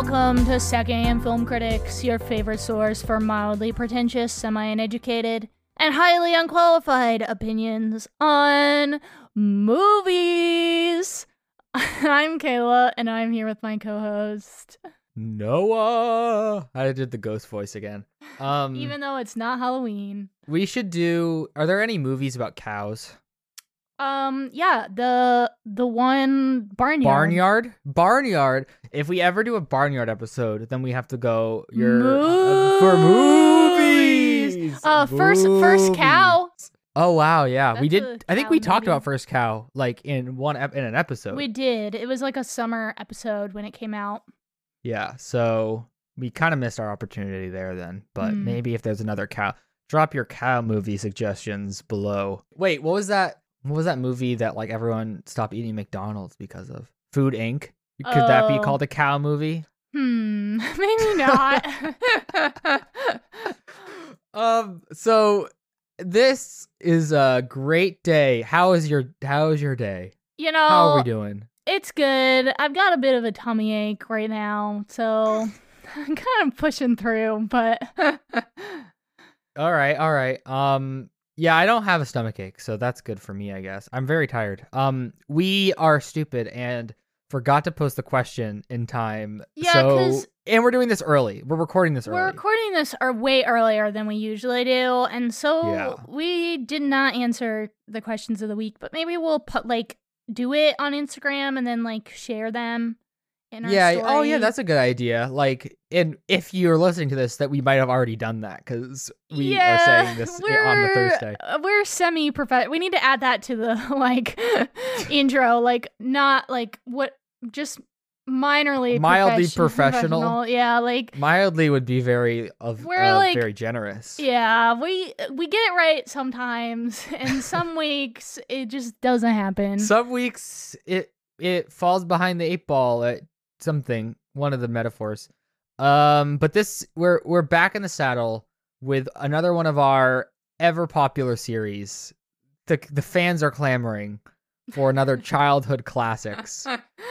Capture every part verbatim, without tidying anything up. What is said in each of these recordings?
Welcome to Second A M Film Critics, your favorite source for mildly pretentious, semi-uneducated, and highly unqualified opinions on movies. I'm Kayla, and I'm here with my co-host Noah. I did the ghost voice again. Um, Even though it's not Halloween. We should do. Are there any movies about cows? Um, yeah, the the one Barnyard. Barnyard? Barnyard. If we ever do a Barnyard episode, then we have to go your Movies. uh, for movies. Uh, first first cow. Oh wow, yeah, That's we a did. I think we cow talked movie. about First Cow like in one ep- in an episode. We did. It was like a summer episode when it came out. Yeah, so we kind of missed our opportunity there then. But Mm. maybe if there's another cow, drop your cow movie suggestions below. Wait, what was that? What was that movie that like everyone stopped eating McDonald's because of? Food Incorporated. Could that be Oh. called a cow movie? Hmm, maybe not. Um. So this is a great day. How is your How is your day? You know, How are we doing? it's good. I've got a bit of a tummy ache right now, so I'm kind of pushing through, but All right. All right. Um. Yeah, I don't have a stomach ache, so that's good for me, I guess. I'm very tired. Um. We are stupid and forgot to post the question in time. Yeah, So 'cause and we're doing this early. We're recording this we're early. recording this are way earlier than we usually do, and so Yeah. we did not answer the questions of the week, but maybe we'll put like do it on Instagram and then like share them in our Yeah. story. Oh, yeah. That's a good idea. Like, and if you're listening to this, that we might have already done that because we yeah, are saying this on the we're- Thursday. uh, We're semi-professional. We need to add that to the like intro, like not like what, just minorly Mildly profession- professional? Yeah, like Mildly would be very of We're uh, like- very generous. yeah, we we get it right sometimes, and some weeks it just doesn't happen. Some weeks it it falls behind the eight ball at something. One of the metaphors. Um, but this we're we're back in the saddle with another one of our ever popular series. The the fans are clamoring for another childhood classics.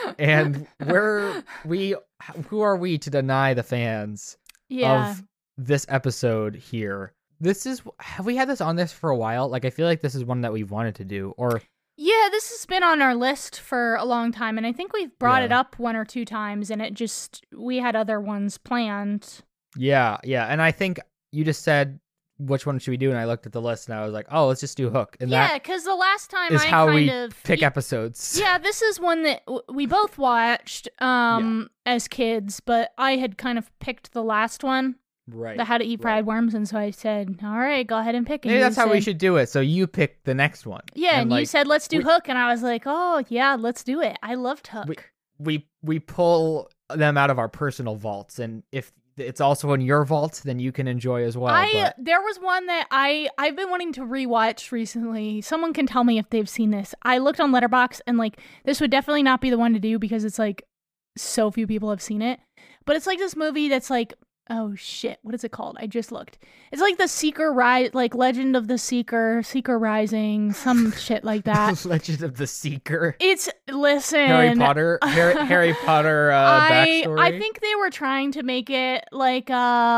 And we're we who are we to deny the fans yeah. of this episode here? This is have we had this on this for a while? Like I feel like this is one that we've wanted to do. Or Yeah, this has been on our list for a long time, and I think we've brought it Yeah. up one or two times, and it just, we had other ones planned. yeah, yeah. And I think you just said which one should we do? And I looked at the list and I was like, oh, let's just do Hook. And Yeah, that because the last time is I how kind we of pick y- episodes. Yeah, this is one that w- we both watched um as kids, but I had kind of picked the last one, Right. the How to Eat Fried Worms, and so I said, all right, go ahead and pick it. Maybe You that's how we said- should do it. So you pick the next one. Yeah, and, you like, said, let's do we- Hook, and I was like, oh, yeah, let's do it. I loved Hook. we we pull them out of our personal vaults, and if it's also in your vault, then you can enjoy as well. I but there was one that I I've been wanting to rewatch recently. Someone can tell me if they've seen this. I looked on Letterboxd, and like this would definitely not be the one to do because it's like so few people have seen it. But it's like this movie that's like, oh shit, what is it called? I just looked. It's like the Seeker Rise, like Legend of the Seeker, Seeker Rising, some shit like that. Legend of the Seeker, It's listen, Harry Potter, Harry, Harry Potter uh, I backstory. I think they were trying to make it like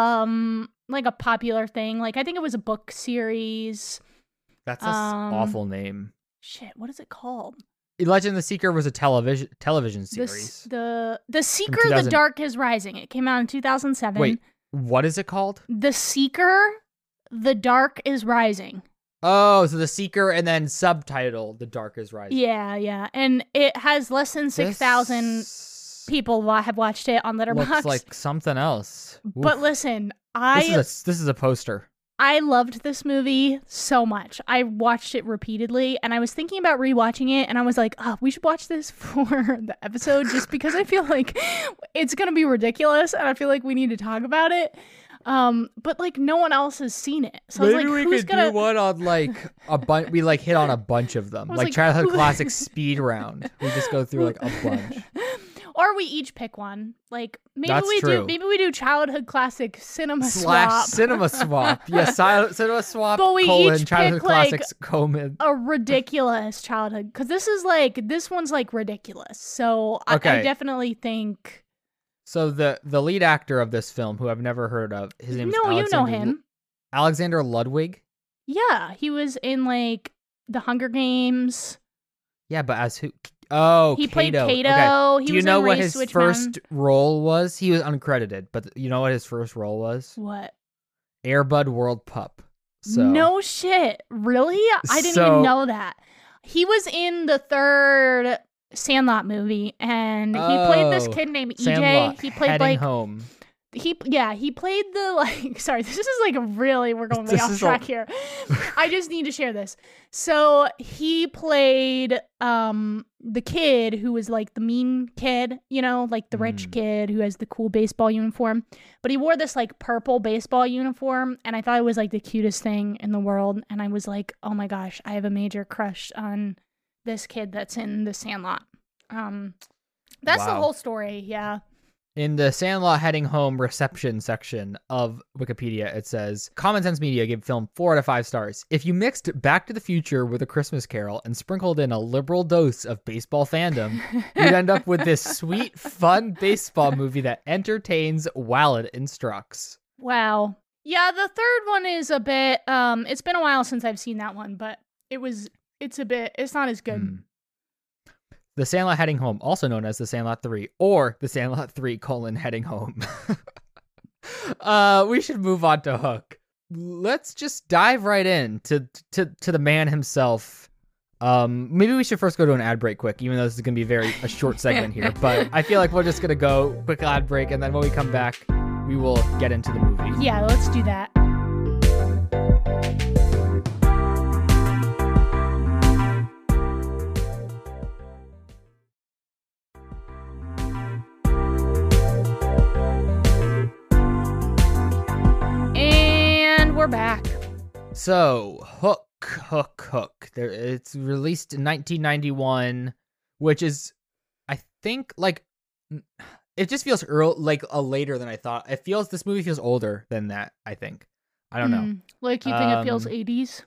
um like a popular thing. Like I think it was a book series. That's an um, awful name. Shit, what is it called? Legend of the Seeker was a television television The s- series. the the Seeker, two The thousand Dark is Rising. It came out in two thousand seven. Wait, what is it called? The Seeker, The Dark is Rising. Oh, so the Seeker, and then subtitle The Dark is Rising. Yeah, yeah, and it has less than six thousand This people wa- have watched it on Letterboxd. looks like something else. but Oof. listen, I this is a, this is a poster. I loved this movie so much. I watched it repeatedly, and I was thinking about rewatching it, and I was like, oh, we should watch this for the episode just because I feel like it's going to be ridiculous, and I feel like we need to talk about it. Um, but, like, no one else has seen it. So I Maybe was like, we who's could going do to... one on like a bunch. We like hit on a bunch of them, I was like, like, childhood who- classic speed round. We just go through like a bunch. Or we each pick one. Like, maybe That's we do true. maybe we do childhood classic cinema Slash swap. cinema swap. Yeah, si- cinema swap. But we colon each childhood pick, like, classics. Colon. A ridiculous childhood, because this is like this one's like ridiculous, so I, I Okay. definitely think So the the lead actor of this film, who I've never heard of, his name is No, you know Alexander him. Alexander Ludwig. Yeah, he was in like the Hunger Games. Yeah, but as who? Oh, He played Kato. Kato. Okay. He Do you was know in what Race his to Witch first Mountain. role was? He was uncredited, but you know what his first role was? What? Airbud World Pup. So No shit. Really? I didn't So- even know that. He was in the third Sandlot movie, and he played this Oh, kid named E J. Sandlot, He played Heading like Home. he yeah he played the like sorry this is like really we're going way This off is a- track here. I just need to share this. So he played um the kid who was like the mean kid, you know, like the rich Mm. kid who has the cool baseball uniform, but he wore this like purple baseball uniform, and I thought it was like the cutest thing in the world, and I was like, oh my gosh, I have a major crush on this kid that's in the Sandlot. Um that's the Wow. whole story. Yeah. In the Sandlot Heading Home reception section of Wikipedia, it says, Common Sense Media gave film four out of five stars. If you mixed Back to the Future with A Christmas Carol and sprinkled in a liberal dose of baseball fandom, you'd end up with this sweet, fun baseball movie that entertains while it instructs. Wow. Yeah, the third one is a bit um it's been a while since I've seen that one, but it was it's a bit it's not as good. Hmm. The Sandlot Heading Home, also known as The Sandlot three, or The Sandlot three colon Heading Home. uh, we should move on to Hook. Let's just dive right in to, to, to the man himself. Um, maybe we should first go to an ad break quick, even though this is going to be very a short segment here. But I feel like we're just going to go quick ad break, and then when we come back, we will get into the movie. Yeah, let's do that. And we're back. So, Hook, Hook, Hook. There, it's released in nineteen ninety-one, which is, I think, like, it just feels early, like a later than I thought. It feels this movie feels older than that. I think. I don't know. Mm, like you think it feels Um, eighties?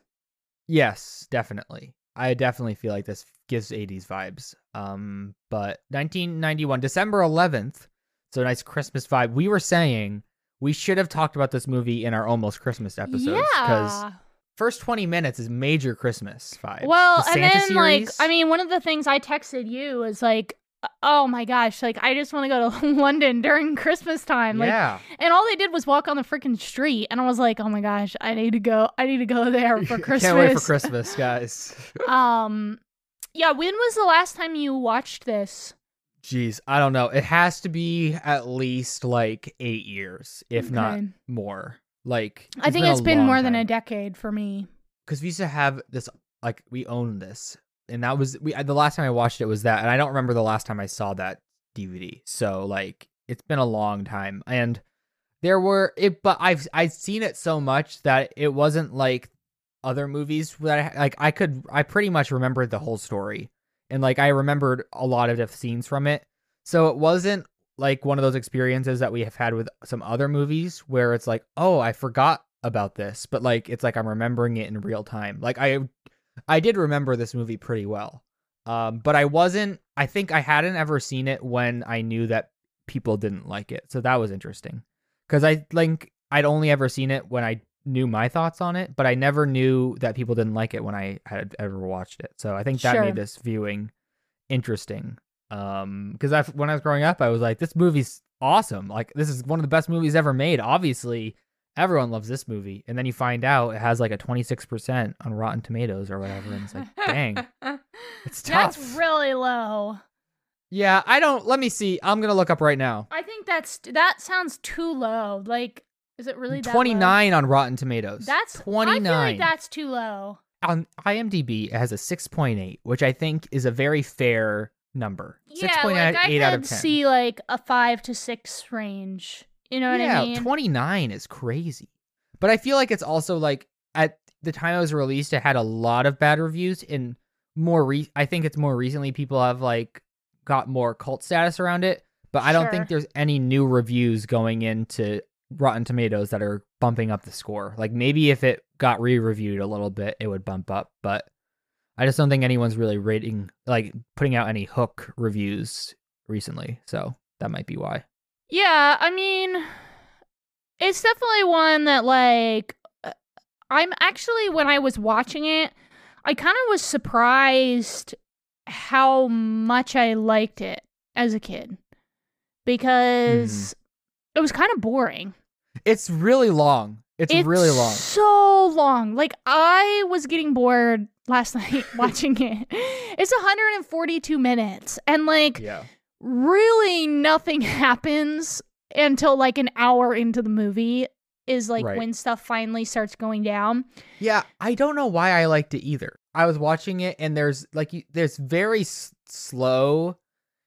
Yes, definitely. I definitely feel like this gives eighties vibes. Um, but nineteen ninety-one, December eleventh. So nice Christmas vibe. We were saying we should have talked about this movie in our almost Christmas episodes because Yeah. first twenty minutes is major Christmas vibe. Well, The and Santa then like series, I mean, one of the things I texted you is like, oh my gosh, like I just want to go to London during Christmas time. Like, yeah, and all they did was walk on the freaking street, and I was like, oh my gosh, I need to go. I need to go there for Christmas. can't wait for Christmas, guys. Um, yeah. When was the last time you watched this? Jeez, I don't know. It has to be at least like eight years, if not Okay. more. Like I think been it's a been long more than time. a decade for me. Because we used to have this, like, we owned this, and that was we the last time I watched it was that, and I don't remember the last time I saw that D V D. So like, it's been a long time, and there were it, but I've I've seen it so much that it wasn't like other movies that I, like I could I pretty much remembered the whole story, and like I remembered a lot of the scenes from it. So it wasn't like one of those experiences that we have had with some other movies where it's like, oh, I forgot about this, but like it's like I'm remembering it in real time. Like I I did remember this movie pretty well. Um but I wasn't I think I hadn't ever seen it when I knew that people didn't like it. So that was interesting. Cuz I think I'd only ever seen it when I knew my thoughts on it, but I never knew that people didn't like it when I had ever watched it. So I think that Sure. made this viewing interesting. Um because I when I was growing up I was like, this movie's awesome. Like this is one of the best movies ever made. Obviously everyone loves this movie, and then you find out it has like a twenty-six percent on Rotten Tomatoes or whatever, and it's like, dang, it's tough. That's really low. Yeah, I don't. Let me see. I'm gonna look up right now. I think that's that sounds too low. Like, is it really that low? twenty-nine on Rotten Tomatoes. That's twenty-nine. I feel like that's too low. On IMDb, it has a six point eight, which I think is a very fair number. Yeah, six point like I eight out of could ten. see like a five to six range. You know what yeah, I mean? twenty-nine is crazy. But I feel like it's also like at the time it was released, it had a lot of bad reviews. And more, re- I think it's more recently people have like got more cult status around it. But I don't think Sure. there's any new reviews going into Rotten Tomatoes that are bumping up the score. Like maybe if it got re-reviewed a little bit, it would bump up. But I just don't think anyone's really rating, like putting out any Hook reviews recently. So that might be why. Yeah, I mean, it's definitely one that, like, uh, I'm actually, when I was watching it, I kind of was surprised how much I liked it as a kid Hmm. because it was kind of boring. It's really long. It's It's really long. so long. Like, I was getting bored last night watching it. It's one hundred forty-two minutes, and, like, Yeah. really nothing happens until, like, an hour into the movie is, like, Right. when stuff finally starts going down. Yeah, I don't know why I liked it either. I was watching it and there's like you- there's very s- slow,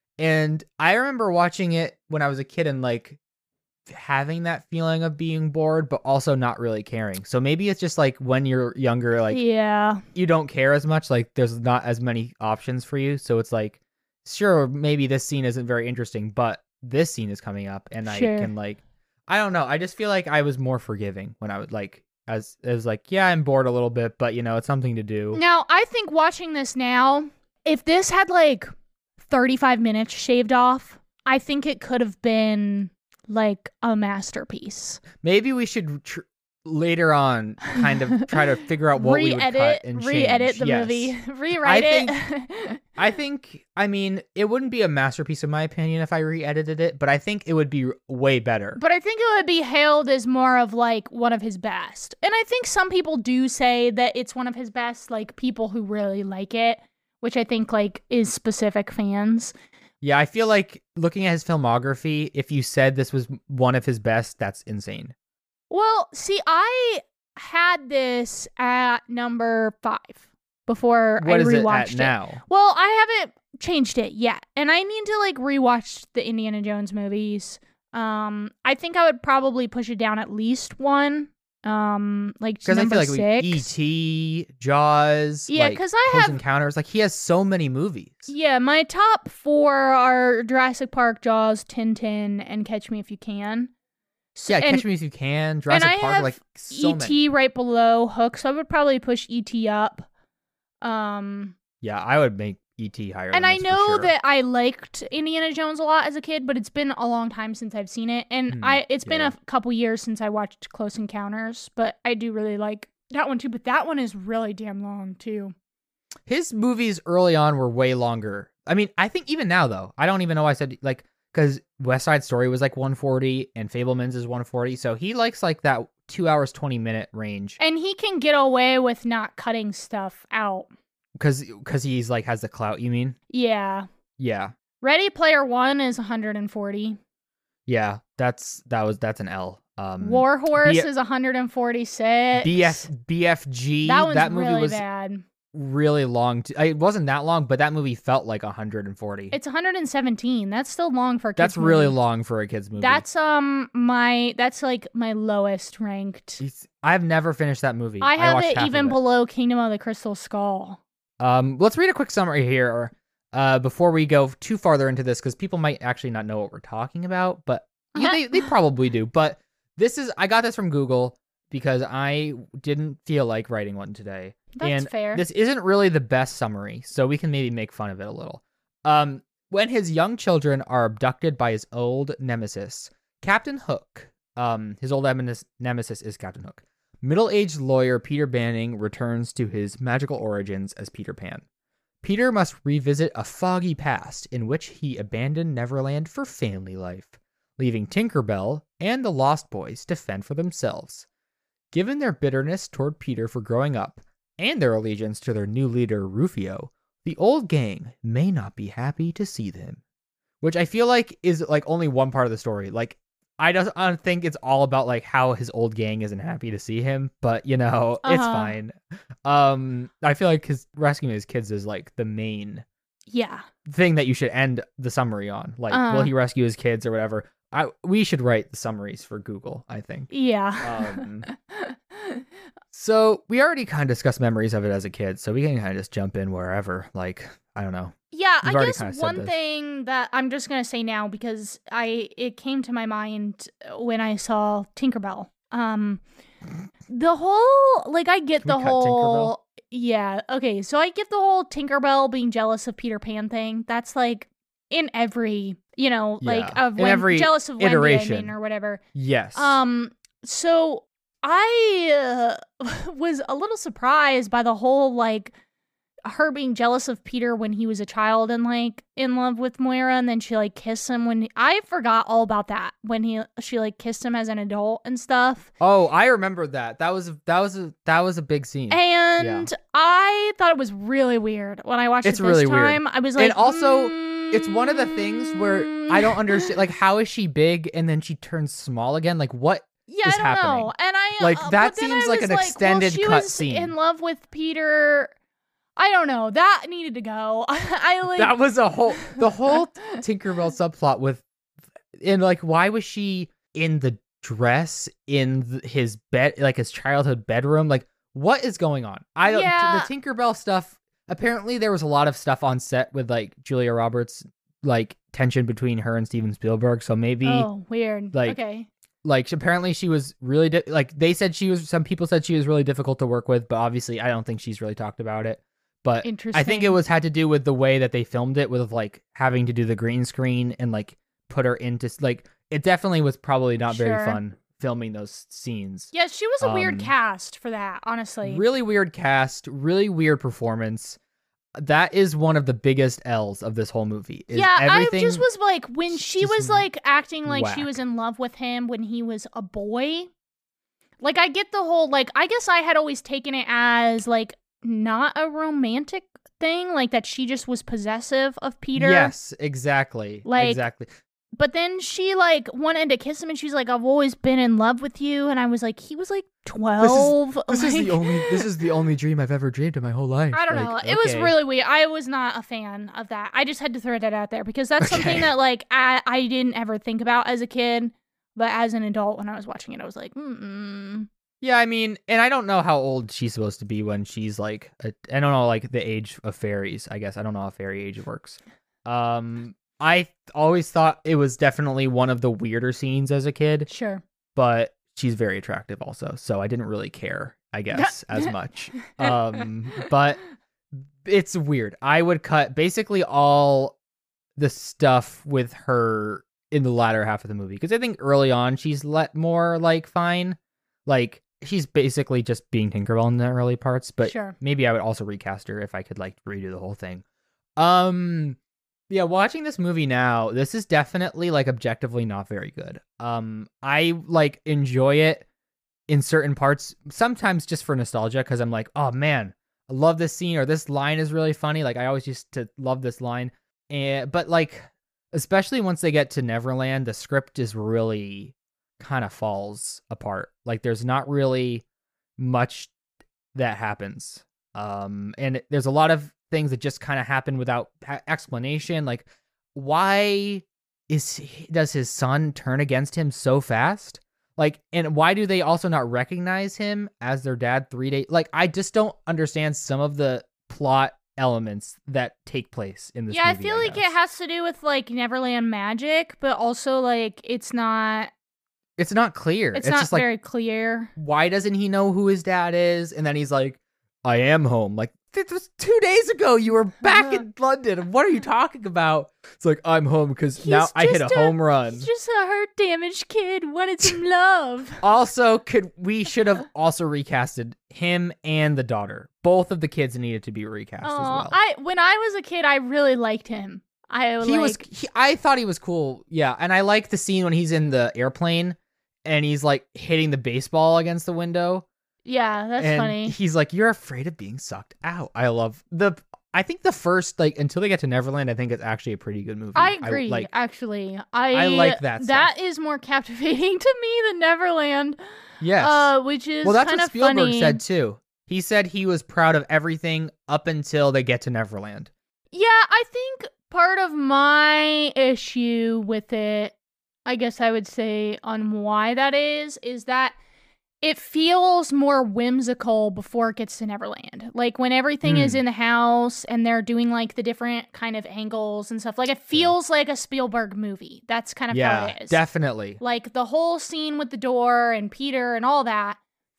and I remember watching it when I was a kid and like having that feeling of being bored but also not really caring. So maybe it's just like when you're younger, like Yeah, you don't care as much, like there's not as many options for you, so it's like sure, maybe this scene isn't very interesting, but this scene is coming up and I sure. can like I don't know, I just feel like I was more forgiving when I would like as it was like, yeah, I'm bored a little bit, but you know, it's something to do. Now, I think watching this now, if this had, like, thirty-five minutes shaved off, I think it could have been, like, a masterpiece. Maybe we should tr- later on kind of try to figure out what we would cut Re-edit, and re-edit change. the Yes. movie, rewrite I it. I think, I mean, it wouldn't be a masterpiece in my opinion if I re-edited it, but I think it would be way better. But I think it would be hailed as more of, like, one of his best. And I think some people do say that it's one of his best, like, people who really like it, which I think, like, is specific fans. Yeah, I feel like looking at his filmography, if you said this was one of his best, that's insane. Well, see, I had this at number five before What I is it rewatched at it. now? Well, I haven't changed it yet, and I need to, like, rewatch the Indiana Jones movies. Um, I think I would probably push it down at least one. Um, like Because I number feel like we, six. E T, Jaws, Yeah, like because I Close have Encounters, like he has so many movies. yeah, my top four are Jurassic Park, Jaws, Tintin, and Catch Me If You Can. So, Yeah, and Catch Me If You Can, and Jurassic I Park, have like so E many. T right below Hook, so I would probably push E T up. Um, Yeah, I would make E T higher. and than I this know for sure. that I liked Indiana Jones a lot as a kid, but it's been a long time since I've seen it, and Hmm, I it's been yeah. a couple years since I watched Close Encounters, but I do really like that one too. But that one is really damn long too. His movies early on were way longer. I mean, I think even now though, I don't even know why I said like because West Side Story was like one forty and Fablemans is one forty, so he likes like that two hours twenty minute range And he can get away with not cutting stuff out. because because he's like has the clout. You mean? Yeah. Yeah, Ready Player One is one hundred forty. yeah. That's that was that's an L. Um, War Horse B- is one hundred forty-six. B F B F G. That one's that movie really was bad. really long. T- it wasn't that long, but that movie felt like one hundred forty. It's one hundred seventeen. That's still long for a kid's That's really movie. long for a kid's movie. That's um my that's like my lowest ranked. It's- I've never finished that movie. I have watched it half even of it. below Kingdom of the Crystal Skull. Um, let's read a quick summary here uh, before we go too farther into this, because people might actually not know what we're talking about, but yeah, they, they probably do. But this is, I got this from Google because I didn't feel like writing one today. That's and fair. This isn't really the best summary, so we can maybe make fun of it a little. Um, when his young children are abducted by his old nemesis, Captain Hook, um, his old eminence- nemesis is Captain Hook. Middle-aged lawyer Peter Banning returns to his magical origins as Peter Pan. Peter must revisit a foggy past in which he abandoned Neverland for family life, leaving Tinkerbell and the Lost Boys to fend for themselves. Given their bitterness toward Peter for growing up, and their allegiance to their new leader Rufio, the old gang may not be happy to see them. Which I feel like is like only one part of the story. Like, I don't, I don't think it's all about like how his old gang isn't happy to see him, but you know, it's Uh-huh. fine. Um, I feel like his rescuing his kids is like the main Yeah. thing that you should end the summary on. Like, Uh. will he rescue his kids or whatever? I we should write the summaries for Google, I think. Yeah. Um, So we already kind of discussed memories of it as a kid, so we can kind of just jump in wherever. Like, I don't know. Yeah, We've I already guess kinda said one this. thing that I'm just gonna say now because I it came to my mind when I saw Tinkerbell. Um, the whole like I get Can we the cut whole yeah okay, so I get the whole Tinkerbell being jealous of Peter Pan thing. That's like in every, you know, like Yeah. of In when every jealous of Wendy, I iteration. mean, or whatever. Yes. Um, so I uh, was a little surprised by the whole like her being jealous of Peter when he was a child and like in love with Moira, and then she like kissed him when I forgot all about that when he she like kissed him as an adult and stuff. Oh, I remember that. That was a, that was a, that was a big scene. And yeah. I thought it was really weird when I watched it's it this really time. Weird. I was like, and also, mm, it's one of the things where I don't understand. Like, how is she big and then she turns small again? Like, what? Yeah, is I don't happening? know. And I like uh, that but then seems I like was an like, extended well, she cut was scene. in love with Peter. I don't know. That needed to go. I like that was a whole the whole Tinkerbell subplot with, and like, why was she in the dress in th- his bed, like his childhood bedroom? Like, what is going on? I don't. Yeah. The Tinkerbell stuff. Apparently, there was a lot of stuff on set with like Julia Roberts, like tension between her and Steven Spielberg. So maybe, oh, weird. like, okay. Like, apparently she was really di- like they said she was. Some people said she was really difficult to work with, but obviously, I don't think she's really talked about it. But I think it was had to do with the way that they filmed it, with like having to do the green screen and like put her into like it definitely was probably not Sure. very fun filming those scenes. Yeah, she was a Um, weird cast for that, honestly. Really weird cast, really weird performance. That is one of the biggest L's of this whole movie. Is yeah, everything I just was like, when she just was like acting like she whack. was in love with him when he was a boy. Like, I get the whole, like, I guess I had always taken it as like not a romantic thing, like that she just was possessive of Peter. Yes, exactly. Like, exactly. But then she like wanted to kiss him, and she's like, "I've always been in love with you." And I was like, "He was like twelve." This is like, the only this is the only dream I've ever dreamed in my whole life. I don't know. Like, It was okay. really weird. I was not a fan of that. I just had to throw that out there because that's something Okay. that like I I didn't ever think about as a kid, but as an adult when I was watching it, I was like, mm. Yeah, I mean, and I don't know how old she's supposed to be when she's like, a, I don't know, like the age of fairies. I guess I don't know how fairy age works. Um, I always thought it was definitely one of the weirder scenes as a kid, Sure. but she's very attractive also, so I didn't really care, I guess, as much. Um, but it's weird. I would cut basically all the stuff with her in the latter half of the movie because I think early on she's let more like fine, like. She's basically just being Tinkerbell in the early parts, but Sure. maybe I would also recast her if I could like redo the whole thing. Um, yeah, watching this movie now, this is definitely like objectively not very good. Um, I like enjoy it in certain parts, sometimes just for nostalgia, because I'm like, oh man, I love this scene or this line is really funny. Like I always used to love this line, and but like especially once they get to Neverland, the script is really kind of falls apart. Like there's not really much that happens. Um, and it, there's a lot of things that just kind of happen without ha- explanation. Like why is he, does his son turn against him so fast? Like, and why do they also not recognize him as their dad three days? Like, I just don't understand some of the plot elements that take place in this Yeah, movie, I feel I like guess. it has to do with like Neverland magic, but also like it's not It's not clear. it's, It's, not just like, very clear. why doesn't he know who his dad is? And then he's like, I am home. Like, it was two days ago. You were back in London. What are you talking about? It's like, I'm home because now He's I hit a just a- home run. He's just a hurt, damaged kid. Wanted some love. Also, could we should have also recasted him and the daughter. Both of the kids needed to be recast as Oh, well. I when I was a kid, I really liked him. I he like, was. He, I thought he was cool. Yeah, and I like the scene when he's in the airplane and he's like hitting the baseball against the window. Yeah, that's and funny. He's like, "You're afraid of being sucked out." I love the. I think the first like until they get to Neverland, I think it's actually a pretty good movie. I agree. like actually, I I like that That stuff. is more captivating to me than Neverland. yes. Uh, which is well, that's kind what of Spielberg funny. said too. He said he was proud of everything up until they get to Neverland. Yeah, I think part of my issue with it, I guess I would say on why that is, is that it feels more whimsical before it gets to Neverland. Like when everything Hmm. is in the house and they're doing like the different kind of angles and stuff. Like it feels like a Spielberg movie. That's kind of how Yeah, it is. definitely. Like the whole scene with the door and Peter and all that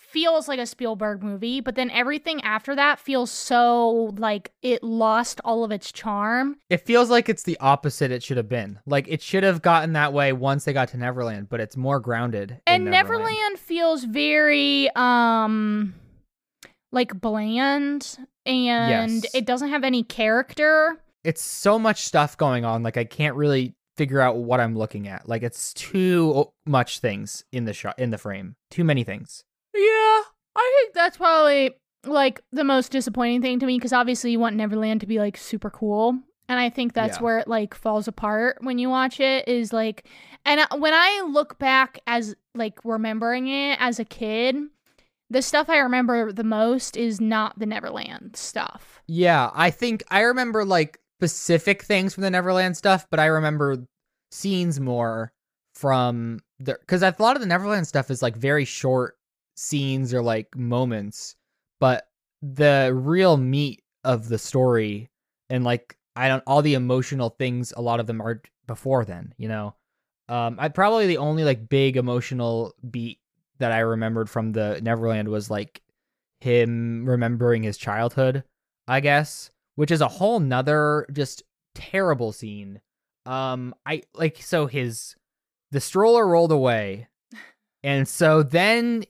feels like a Spielberg movie, but then everything after that feels so like it lost all of its charm. It feels like it's the opposite it should have been. Like it should have gotten that way once they got to Neverland, but it's more grounded. And in Neverland. Neverland feels very um like bland, and Yes. it doesn't have any character. It's so much stuff going on. Like I can't really figure out what I'm looking at. Like it's too much things in the shot, in the frame. Too many things. Yeah, I think that's probably like the most disappointing thing to me, because obviously you want Neverland to be like super cool, and I think that's Yeah. where it like falls apart when you watch it. Is like, and I- when I look back as like remembering it as a kid, the stuff I remember the most is not the Neverland stuff. Yeah, I think I remember like specific things from the Neverland stuff, but I remember scenes more from the, because a lot of the Neverland stuff is like very short scenes or like moments, but the real meat of the story and like I don't all the emotional things, a lot of them are before then, you know. Um, I probably the only like big emotional beat that I remembered from the Neverland was like him remembering his childhood, I guess, which is a whole nother just terrible scene. Um, I like so his the stroller rolled away, and so then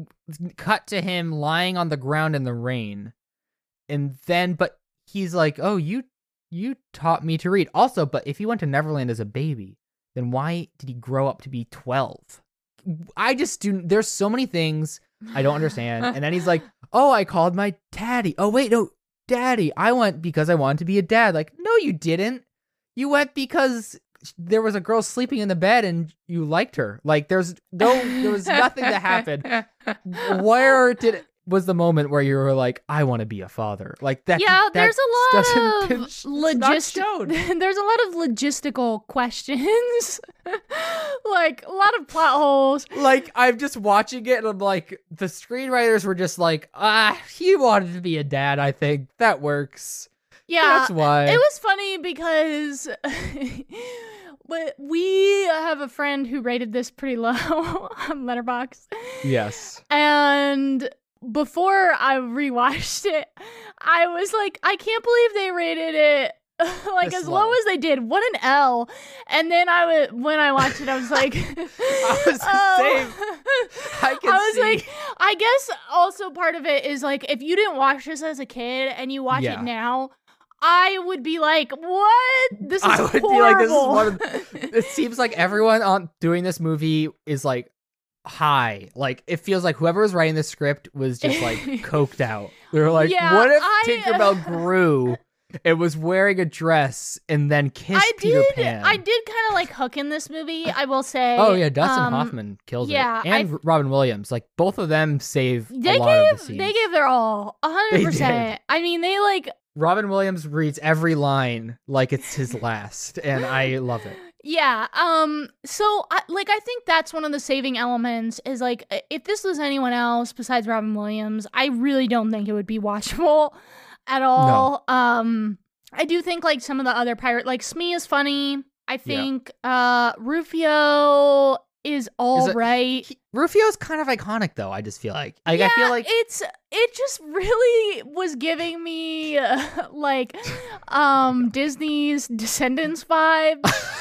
cut to him lying on the ground in the rain, and then but he's like, "Oh, you you taught me to read." Also, but if he went to Neverland as a baby, then why did he grow up to be twelve? I just do. There's so many things I don't understand. And then he's like, "Oh, I called my daddy. Oh, wait, no, daddy. I went because I wanted to be a dad." Like, no, you didn't. You went because there was a girl sleeping in the bed and you liked her. Like, there's no, there was nothing that happened. Where did was the moment where you were like, "I want to be a father"? Like that. Yeah, that there's a lot of doesn't- it's not shown. logistic. There's a lot of logistical questions, like a lot of plot holes. Like, I'm just watching it and I'm like, the screenwriters were just like, ah, he wanted to be a dad, I think. That works. Yeah, That's why. it was funny because but we have a friend who rated this pretty low on Letterboxd. Yes. And before I rewatched it, I was like, I can't believe they rated it like This as low low. as they did. What an L. And then I was when I watched it, I was like, I was the oh. same. I can I was see. like, I guess also part of it is like if you didn't watch this as a kid and you watch Yeah. it now, I would be like, what? This is I would horrible. be like, this is one of the, it seems like everyone on doing this movie is like high. Like, it feels like whoever was writing the script was just like coked out. They were like, Yeah, what if I- Tinkerbell grew and was wearing a dress and then kissed I Peter did. Pan? I did kind of like Hook in this movie. I will say. Oh yeah, Dustin Um, Hoffman kills yeah, it, and I- Robin Williams. Like both of them save They a lot of gave the scenes. they gave their all, a They hundred did. percent. I mean, they like Robin Williams reads every line like it's his last, and I love it. yeah. Um. So, I, like, I think that's one of the saving elements. Is like, i- if this was anyone else besides Robin Williams, I really don't think it would be watchable at all. Um. I do think like some of the other pirate, like Smee is funny. I think uh Rufio is all Is it- right. He, Rufio's kind of iconic, though. I just feel like, like yeah, I feel like it's it just really was giving me uh, like um Disney's Descendants vibe.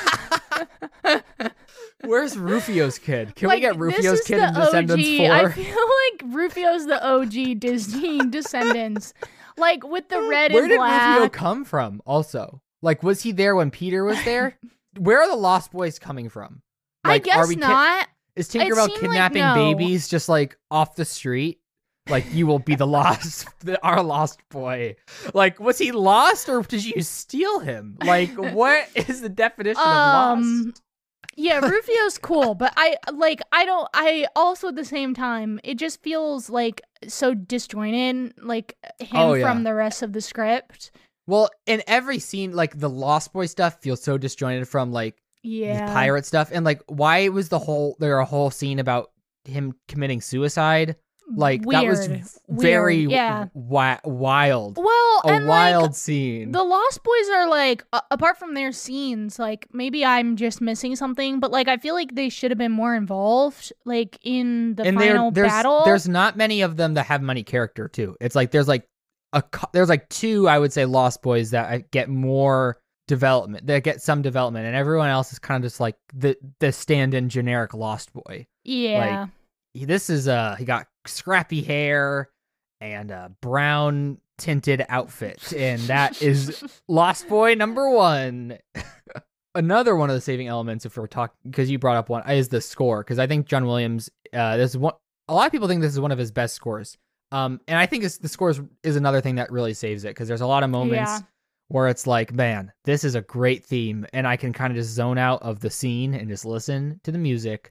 where's Rufio's kid? Can Like, we get this Rufio's is kid the in Descendants O G. I four? feel like Rufio's the O G Disney Descendants, like with the red Where and did black. Rufio come from? Also, like, was he there when Peter was there? Where are the Lost Boys coming from? I Like, guess are we ki- not. Is seemed Tinkerbell like kidnapping no. babies just like off the street? Like, you will be the lost, the, our lost boy. Like, was he lost or did you steal him? Like, what is the definition of Um, lost? Yeah, Rufio's cool, but I like I don't I also at the same time it just feels like so disjointed, like him Oh, yeah. from the rest of the script. Well, in every scene, like the Lost Boy stuff feels so disjointed from like Yeah. the pirate stuff, and like why was the whole there a whole scene about him committing suicide? Like weird. that was v- very Weird. Yeah. wi- wild. Well, A and wild like scene. the Lost Boys are like uh, apart from their scenes, like maybe I'm just missing something, but like I feel like they should have been more involved, like in the and there- final there's, battle. There's not many of them that have money character too. It's like there's like a cou- there's like two I would say Lost Boys that I- get more development. That get some development, and everyone else is kind of just like the the stand-in generic Lost Boy. yeah. He- This is uh he got scrappy hair and a brown tinted outfit, and that is Lost Boy number one. Another one of the saving elements, if we're talking, because you brought up one, is the score. Because I think John Williams, uh, this is one. A lot of people think this is one of his best scores. Um, and I think it's, the scores is another thing that really saves it, because there's a lot of moments Yeah. where it's like, man, this is a great theme, and I can kind of just zone out of the scene and just listen to the music.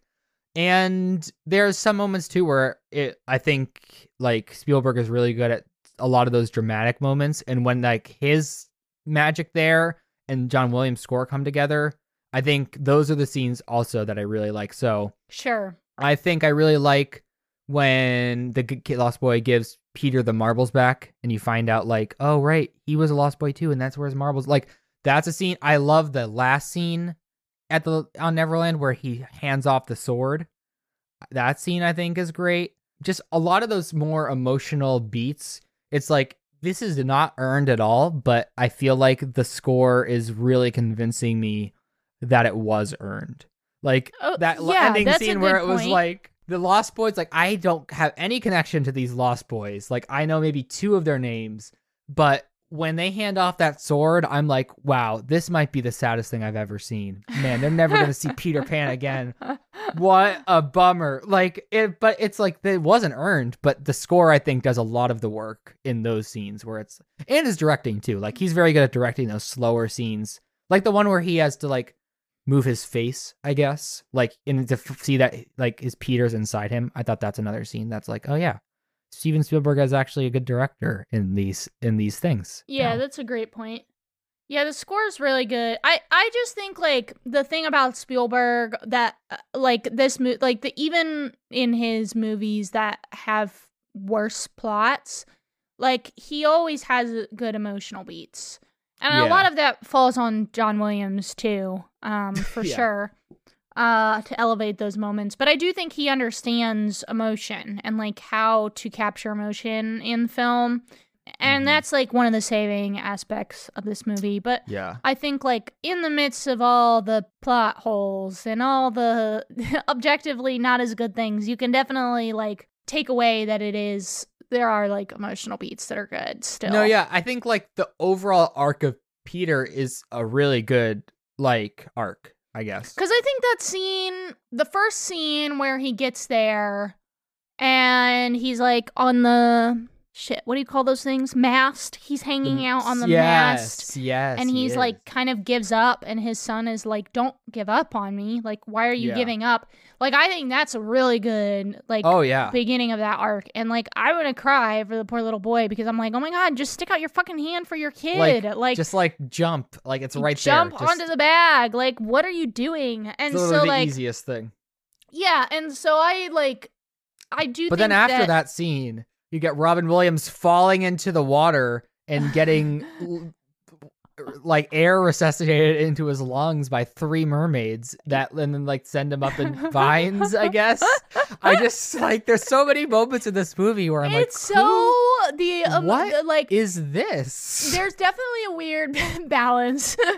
And there's some moments too where it, I think like Spielberg is really good at a lot of those dramatic moments, and when like his magic there and John Williams' score come together, I think those are the scenes also that I really like. So Sure. I think I really like when the g- kid Lost Boy gives Peter the marbles back, and you find out like, oh right, he was a Lost Boy too, and that's where his marbles. Like that's a scene. I love the last scene at the on Neverland where he hands off the sword. That scene I think is great. Just a lot of those more emotional beats. It's like this is not earned at all, but I feel like the score is really convincing me that it was earned. Like Oh, that l- yeah, ending that's a scene good where it was point. like the Lost Boys, like I don't have any connection to these Lost Boys. Like I know maybe two of their names, but when they hand off that sword, I'm like, wow, this might be the saddest thing I've ever seen. Man, they're never gonna see Peter Pan again. What a bummer. Like it, but it's like it wasn't earned. But the score, I think, does a lot of the work in those scenes where it's and his directing too. Like he's very good at directing those slower scenes, like the one where he has to like move his face, I guess, like and to f- see that like his Peter's inside him. I thought that's another scene that's like, oh yeah, Steven Spielberg is actually a good director in these in these things. Yeah, now. that's a great point. Yeah, the score is really good. I I just think like the thing about Spielberg that uh, like this mo- like the even in his movies that have worse plots, like he always has good emotional beats. And Yeah. a lot of that falls on John Williams too, um for Yeah. sure. Uh to elevate those moments. But I do think he understands emotion and like how to capture emotion in film. And Mhm. that's like one of the saving aspects of this movie. But Yeah. I think like in the midst of all the plot holes and all the objectively not as good things, you can definitely like take away that it is there are like emotional beats that are good still. No, yeah, I think like the overall arc of Peter is a really good like arc, I guess. Because I think that scene, the first scene where he gets there and he's like on the shit, what do you call those things? Mast. He's hanging out on the mast. Yes, yes. And he he's is. like kind of gives up, and his son is like, don't give up on me. Like, why are you Yeah. giving up? Like, I think that's a really good like oh yeah, beginning of that arc. And like I want to cry for the poor little boy because I'm like, oh my god, just stick out your fucking hand for your kid. Like, just like jump, like it's right jump there. onto the bag. Like, what are you doing? And It's so literally the like easiest thing. yeah, and so I like I do But think then after that, that scene, you get Robin Williams falling into the water and getting l- like air resuscitated into his lungs by three mermaids that and then like send him up in vines, I guess. I just like there's so many moments in this movie where I'm it's like, who so the um, what the, like is this? there's definitely a weird balance of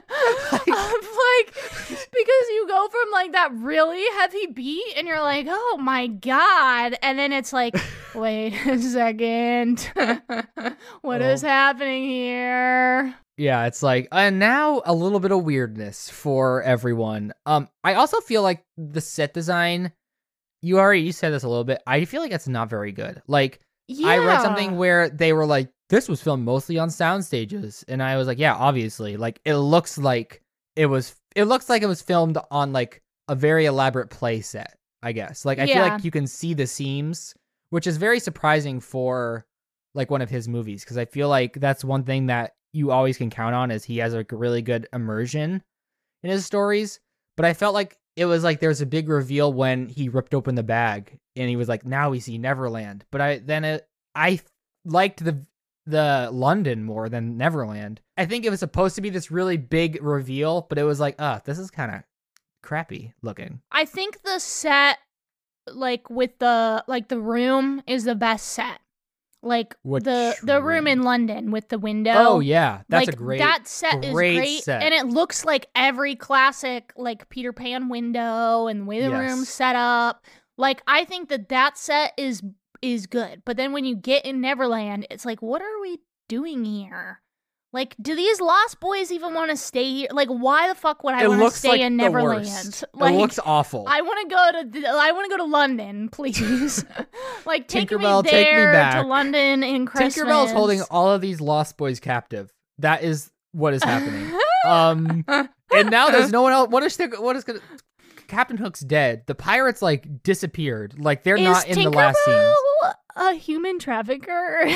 like because you go from like that really heavy beat and you're like, oh my god, and then it's like, wait a second, what Oh. is happening here? Yeah, it's like, and now a little bit of weirdness for everyone. Um, I also feel like the set design, you already you said this a little bit. I feel like it's not very good. Like, Yeah, I read something where they were like, this was filmed mostly on sound stages, and I was like, yeah, obviously. Like, it looks like it was. It looks like it was filmed on like a very elaborate play set. I guess. Like, I feel Yeah. like you can see the seams, which is very surprising for like one of his movies, because I feel like that's one thing that you always can count on is he has like a really good immersion in his stories. But I felt like it was like there's a big reveal when he ripped open the bag and he was like, now we see Neverland. But I then it, I liked the the London more than Neverland. I think it was supposed to be this really big reveal, but it was like, uh, this is kind of crappy looking. I think the set, like with the like the room, is the best set. Like Which the the room room? in London with the window. Oh yeah, that's like, a great that set is great great, set. and it looks like every classic like Peter Pan window and the way the Yes. room's set up. Like I think that that set is is good, but then when you get in Neverland, it's like, what are we doing here? Like, do these Lost Boys even want to stay here? Like, why the fuck would I It want to looks stay like in the Neverland? worst. Like, it looks awful. I want to go to the, I want to go to London, please. Like, take Tinkerbell, me take me there back. to London in Christmas. Tinkerbell's holding all of these Lost Boys captive. That is what is happening. um, and now there's no one else. What is what is gonna? Captain Hook's dead. The pirates like disappeared. Like they're Is not in Tinkerbell the last scenes. a human trafficker?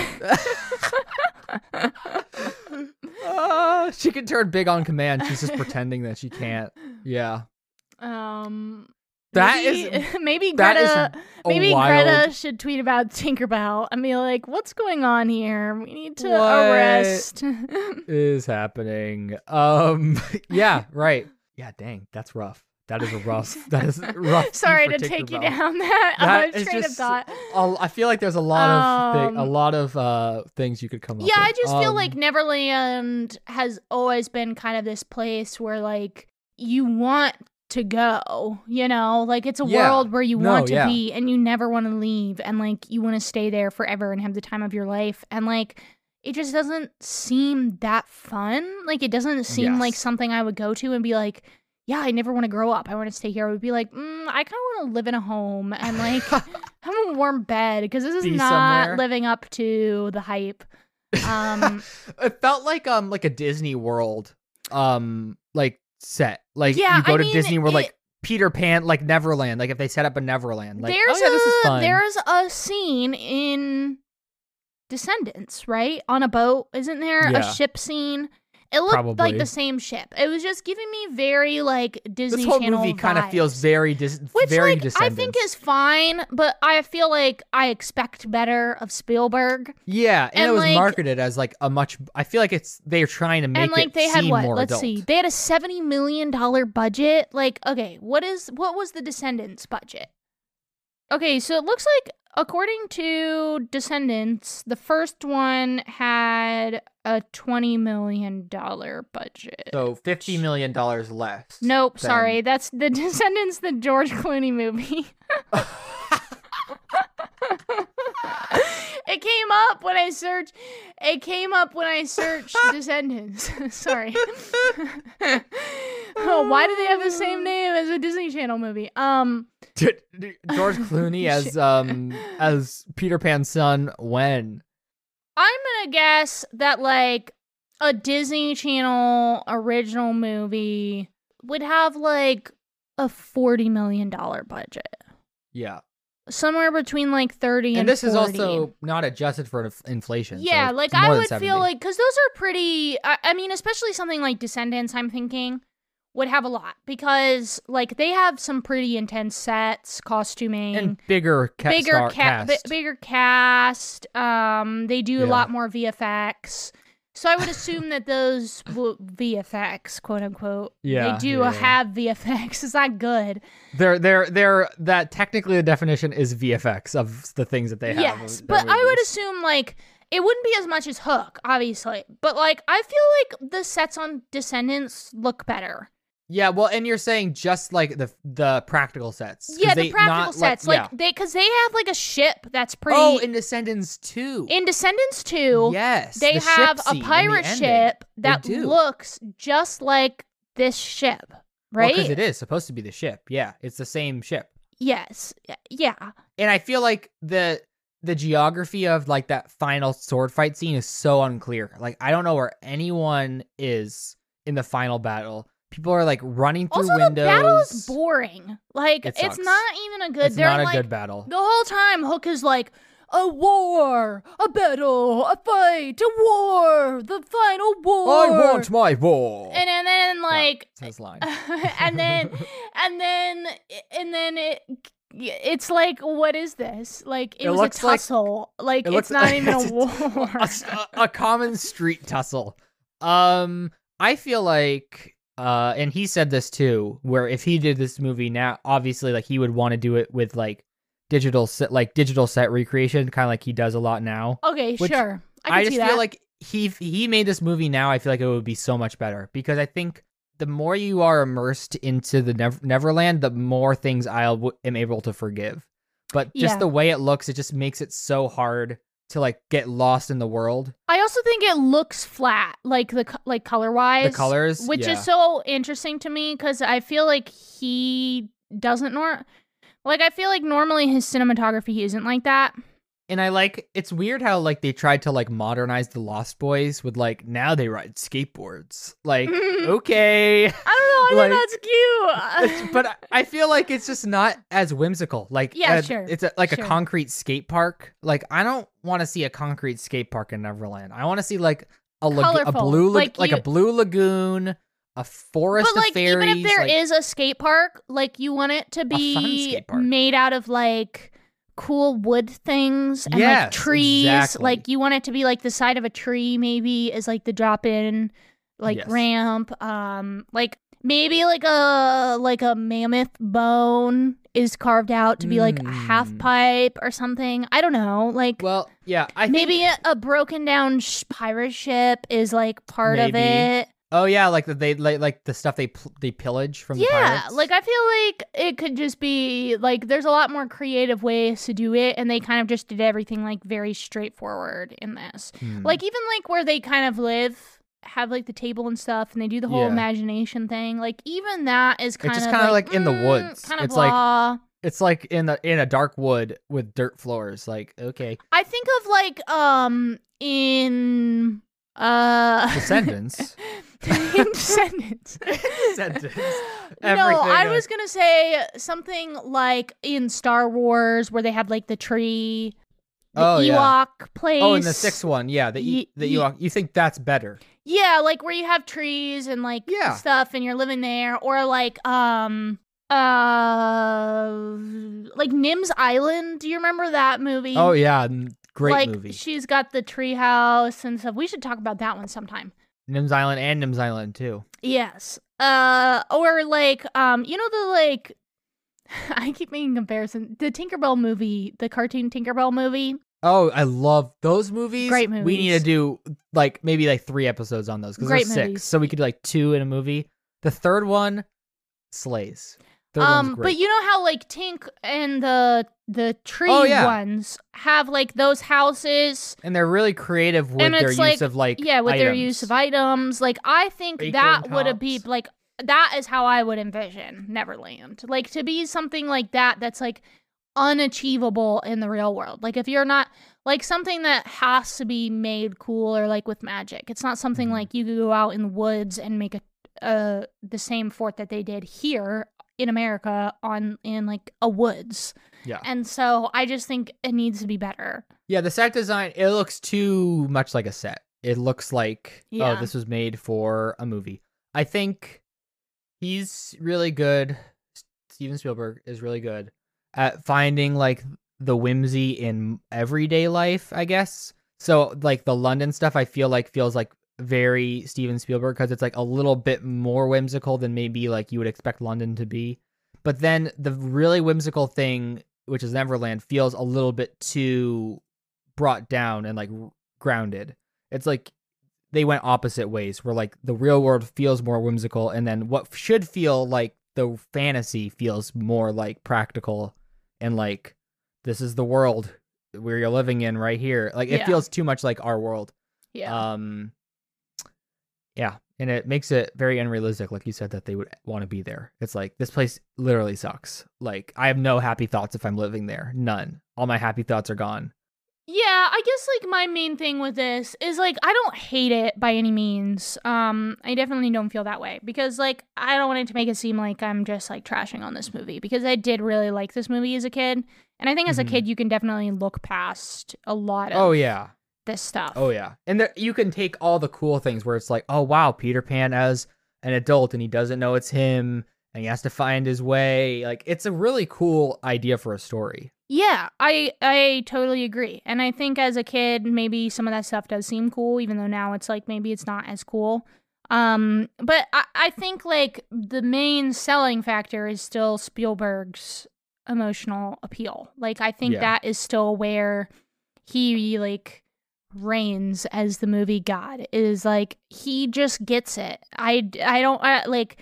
Uh, she can turn big on command. She's just pretending that she can't. Yeah. Um, That maybe, is maybe that is Greta. a Maybe wild- Greta should tweet about Tinkerbell and be like, "What's going on here? We need to What arrest." is happening. Um, yeah, right. Yeah, dang, that's rough. That is a rough. That is rough. Sorry for to take you Tinkerbell. down that, That uh, is train of just- thought. I'll- I feel like there's a lot of thi- a Um, lot of uh things you could come up Yeah, with. I just feel Um, like Neverland has always been kind of this place where like you want to go, you know, like it's a Yeah. world where you No, want to yeah. be and you never want to leave and like you want to stay there forever and have the time of your life, and like it just doesn't seem that fun. Like it doesn't seem like Yes. something I would go to and be like, yeah, I never want to grow up. I want to stay here. I would be like, mm, I kind of want to live in a home and like have a warm bed because this is Be not somewhere. living up to the hype. Um, it felt like um like a Disney World um like set. Like Yeah, you go I to mean, Disney World, it- like Peter Pan, like Neverland. Like if they set up a Neverland, like there's oh yeah, a this is fun. there's a scene in Descendants, right? On a boat, isn't there Yeah. a ship scene? It looked Probably. like the same ship. It was just giving me very like Disney This whole Channel movie kind of vibes. feels very dis- Which, very like, I Descendants. think is fine, but I feel like I expect better of Spielberg. Yeah, and, And, it was like- marketed as like a much. I feel like it's they're trying to make And like it they had seem what? more Let's adult. see. They had a seventy million dollar budget. Like, okay, what is what was the Descendants budget? Okay, so it looks like according to Descendants, the first one had a twenty million dollar budget. So fifty million dollars less. Nope, than- sorry. That's the Descendants, the George Clooney movie. It came up when I searched. It came up when I searched Descendants. Sorry. Oh, why do they have the same name as a Disney Channel movie? Um, George Clooney as um as Peter Pan's son. When I'm gonna guess that like a Disney Channel original movie would have like a forty million dollar budget, yeah, somewhere between like thirty and and this is forty. also not adjusted for inf- inflation. so Yeah, it's like more I than would seventy. feel like, because those are pretty, I, I mean, especially something like Descendants, I'm thinking, would have a lot. Because, like, they have some pretty intense sets, costuming, and bigger ca- bigger, star- ca- bi- cast. bigger cast. Um, They do a Yeah. lot more V F X. So I would assume that those w- V F X, quote unquote, Yeah, they do yeah, yeah. have V F X. It's not good. They're they're they're that technically the definition is V F X of the things that they have. Yes, in but their I would movies. assume like it wouldn't be as much as Hook, obviously. But like I feel like the sets on Descendants look better. Yeah, well, and you're saying just like the the practical sets. 'cause Yeah, the they practical not, sets, like, yeah. they because they have like a ship that's pretty. Oh, in Descendants too. in Descendants two, yes, they the ship have scene a in the pirate ending. ship that do. looks just like this ship, right? Because it is supposed to be the ship. Yeah, it's the same ship. Yes, y- yeah. And I feel like the the geography of like that final sword fight scene is so unclear. Like I don't know where anyone is in the final battle. People are like running through Also, windows. the battle is boring. Like It it's sucks. not even a good. It's they're not a like, good battle. The whole time, Hook is like, a war, a battle, a fight, a war, the final war. I want my war. And, and then like That's his line. and then and then and then it it's like, what is this? Like it, It was a looks like- tussle. Like, it it's looks not like- even a war. a, a- a common street tussle. Um, I feel like, uh, and he said this too, where if he did this movie now, obviously, like he would want to do it with like digital set, like digital set recreation, kind of like he does a lot now. Okay, Which sure. I, can I just see feel that. like he he made this movie now. I feel like it would be so much better because I think the more you are immersed into the Never- Neverland, the more things I w- am able to forgive. But just Yeah. the way it looks, it just makes it so hard to like get lost in the world. I also think it looks flat, like the co- like color wise, The colors, which yeah. is so interesting to me because I feel like he doesn't nor like I feel like normally his cinematography isn't like that. And I like, it's weird how like they tried to like modernize the Lost Boys with like, now they ride skateboards. Like, okay. I don't know. I Like, think that's cute. But I- I feel like it's just not as whimsical. Like, Yeah, uh, sure, it's a, like sure. a concrete skate park. Like, I don't want to see a concrete skate park in Neverland. I want to see like a, lag- a Colorful. blue, lag- Like like, you- a blue lagoon, a forest But like, of fairies. even if there like, is a skate park, like you want it to fun be skate park. made out of like cool wood things and like Yes, trees. exactly. Like you want it to be like the side of a tree, maybe is like the drop in, like Yes. ramp. Um, like maybe like a like a mammoth bone is carved out to be like a half Mm. pipe or something. I don't know. Like well, yeah, I think, maybe a, a broken down sh- pirate ship is like part of Maybe. it. oh yeah, like the, they like, like the stuff they pl- they pillage from the Yeah, pirates. like I feel like it could just be like there's a lot more creative ways to do it, and they kind of just did everything like very straightforward in this. Hmm. Like even like where they kind of live, have like the table and stuff, and they do the whole Yeah. imagination thing. Like even that is kind just of kinda like, like in the mm, woods. Kind of It's like- blah. it's like in the in a dark wood with dirt floors. Like, okay, I think of like um in uh Descendants. in Descendants. Descendants. No, Everything, I uh, was gonna say something like in Star Wars where they have like the tree, the Oh, yeah. Ewok place. Oh, in the sixth one, yeah, the Ye- e- the ye- Ewok. You think that's better? Yeah, like where you have trees and like Yeah. stuff, and you're living there, or like um uh like Nim's Island. Do you remember that movie? Oh yeah, n- great like movie. she's got the tree house and stuff. We should talk about that one sometime. Nim's Island and Nim's Island too. Yes. Uh, or like, um, you know the like, I keep making comparison. The Tinkerbell movie, the cartoon Tinkerbell movie. Oh, I love those movies. Great We need to movies. do like maybe like three episodes on those because Great there's six, movies. so we could do like two in a movie. The third one slays. Third Um, one's but great. you know how like Tink and the the tree Oh, yeah. ones have like those houses, and they're really creative with and their it's use like of like yeah, with their items. use of items. Like I think Acorn that would be tops. like that is how I would envision Neverland. Like to be something like that that's like unachievable in the real world. Like if you're not like something that has to be made cool or like with magic. It's not something Mhm. like you could go out in the woods and make a uh the same fort that they did here in America on in like a woods. Yeah. And so I just think it needs to be better. Yeah, the set design, it looks too much like a set. It looks like, Yeah. oh, this was made for a movie. I think he's really good. Steven Spielberg is really good at finding like the whimsy in everyday life, I guess. So like the London stuff, I feel like feels like very Steven Spielberg because it's like a little bit more whimsical than maybe like you would expect London to be. But then the really whimsical thing, which is Neverland, feels a little bit too brought down and like r- grounded. It's like they went opposite ways where like the real world feels more whimsical and then what should feel like the fantasy feels more like practical and like this is the world where you're living in right here. Like it Yeah. feels too much like our world. Yeah. Um yeah, and it makes it very unrealistic like you said that they would want to be there. It's like this place literally sucks. Like I have no happy thoughts if I'm living there. None. All my happy thoughts are gone. Yeah, I guess like my main thing with this is like I don't hate it by any means. Um, I definitely don't feel that way because like I don't want it to make it seem like I'm just like trashing on this movie because I did really like this movie as a kid, and I think as a Mhm. kid you can definitely look past a lot of Oh yeah. this stuff. Oh yeah. And there, you can take all the cool things where it's like, oh wow, Peter Pan as an adult and he doesn't know it's him and he has to find his way. Like it's a really cool idea for a story. Yeah, I I totally agree. And I think as a kid, maybe some of that stuff does seem cool, even though now it's like maybe it's not as cool. Um, but I, I think like the main selling factor is still Spielberg's emotional appeal. Like I think Yeah. that is still where he like reigns as the movie god is like he just gets it. I I don't I, like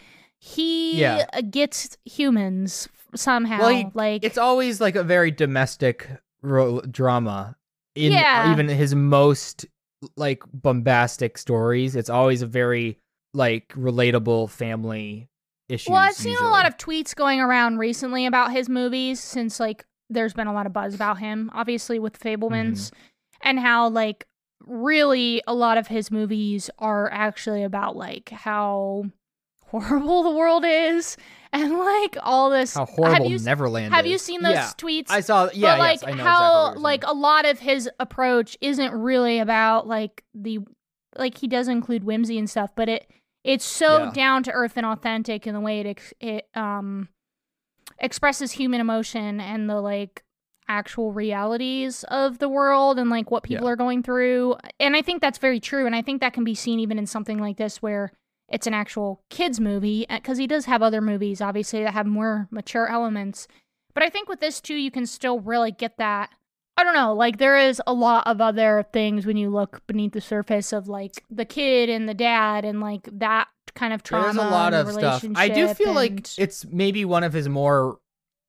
he Yeah. gets humans somehow. Well, he- like It's always like a very domestic ro- drama. In Yeah. even his most like bombastic stories, it's always a very like relatable family issue. Well, I've seen a lot of tweets going around recently about his movies since like there's been a lot of buzz about him, obviously with Fablemans, and how like really a lot of his movies are actually about like how horrible the world is and like all this. how horrible have you, Neverland Have is. you seen those Yeah. tweets? I saw. Yeah, but like yes, I know how exactly what you're like saying. a lot of his approach isn't really about like the like he does include whimsy and stuff, but it it's so Yeah. down to earth and authentic in the way it ex- it um expresses human emotion and the like actual realities of the world and like what people Yeah. are going through. And I think that's very true, and I think that can be seen even in something like this where it's an actual kids movie, because he does have other movies obviously that have more mature elements. But I think with this too you can still really get that. I don't know, like there is a lot of other things when you look beneath the surface of like the kid and the dad and like that kind of trauma. There's a lot and of stuff. I do relationship feel like and- it's maybe one of his more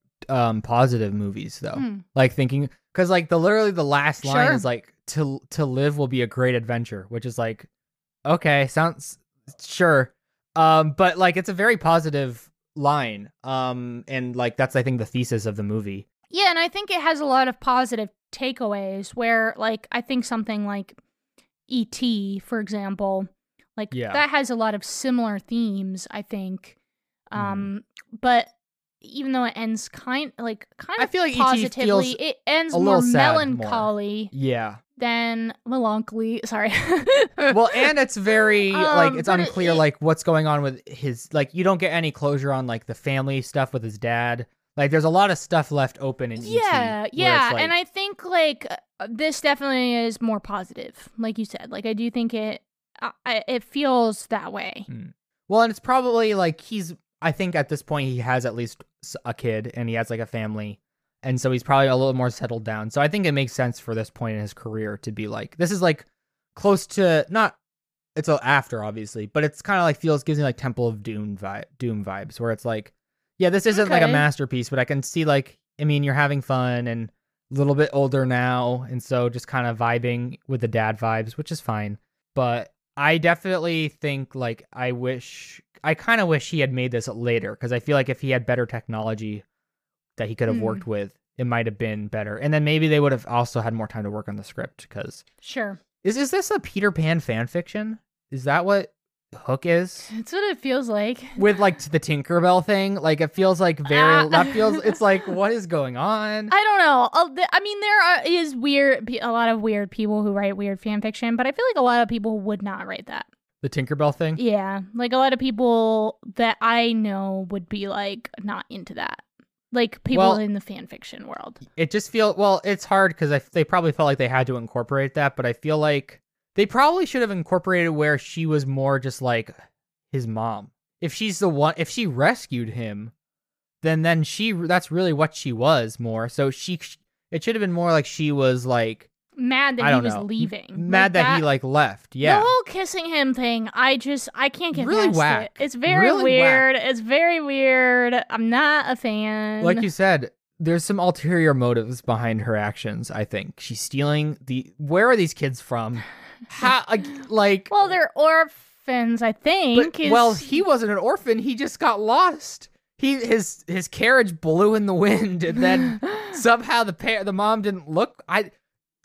um positive movies though. Hmm. Like thinking because like the literally the last line Sure. is like to to live will be a great adventure, which is like okay, sounds sure. Um but like it's a very positive line. Um and like that's I think the thesis of the movie. Yeah, and I think it has a lot of positive takeaways where, like, I think something like E T, for example, like, Yeah. that has a lot of similar themes, I think. Mm-hmm. Um, But even though it ends kind, like, kind I of feel like E T positively, feels it ends a more little sad more. melancholy Yeah. than melancholy. Sorry. Well, and it's very like Um, it's but it- unclear it- like what's going on with his like you don't get any closure on like the family stuff with his dad. Like there's a lot of stuff left open in E T. Yeah, where yeah, it's, like, and I think like uh, this definitely is more positive, like you said. Like I do think it, uh, I, it feels that way. well, and it's probably like he's. I think at this point he has at least s- a kid and he has like a family, and so he's probably a little more settled down. So I think it makes sense for this point in his career to be like this is like close to not. It's a, after obviously, but it's kind of like feels gives me like Temple of Doom vibe, Doom vibes, where it's like. Yeah, this isn't like a Okay. masterpiece, but I can see like I mean you're having fun and a little bit older now, and so just kind of vibing with the dad vibes, which is fine. But I definitely think like I wish I kind of wish he had made this later because I feel like if he had better technology that he could have Hmm. worked with, it might have been better. And then maybe they would have also had more time to work on the script because Sure, is is this a Peter Pan fan fiction? Is that what Hook is? that's what it feels like. With like the Tinkerbell thing, like it feels like very Ah. that feels it's like what is going on? I don't know. Uh, th- I mean, there are, is weird, pe- a lot of weird people who write weird fan fiction, but I feel like a lot of people would not write that. The Tinkerbell thing? Yeah, like a lot of people that I know would be like not into that. Like people Well- in the fan fiction world. It just feel well, it's hard because they probably felt like they had to incorporate that, but I feel like they probably should have incorporated where she was more just like his mom. If she's the one, if she rescued him, then then she that's really what she was more. So she it should have been more like she was like Mad that I he don't was know, leaving. m- mad Like, that, he like left. Yeah. The whole kissing him thing, I just, I can't get Really past whack. it. It's very Really weird. It's very weird. I'm not a fan. Like you said, there's some ulterior motives behind her actions, I think. She's stealing the where are these kids from? How like, like well, they're orphans, I think. but, is- well, he wasn't an orphan, he just got lost. He his his carriage blew in the wind and then somehow the pair the mom didn't look I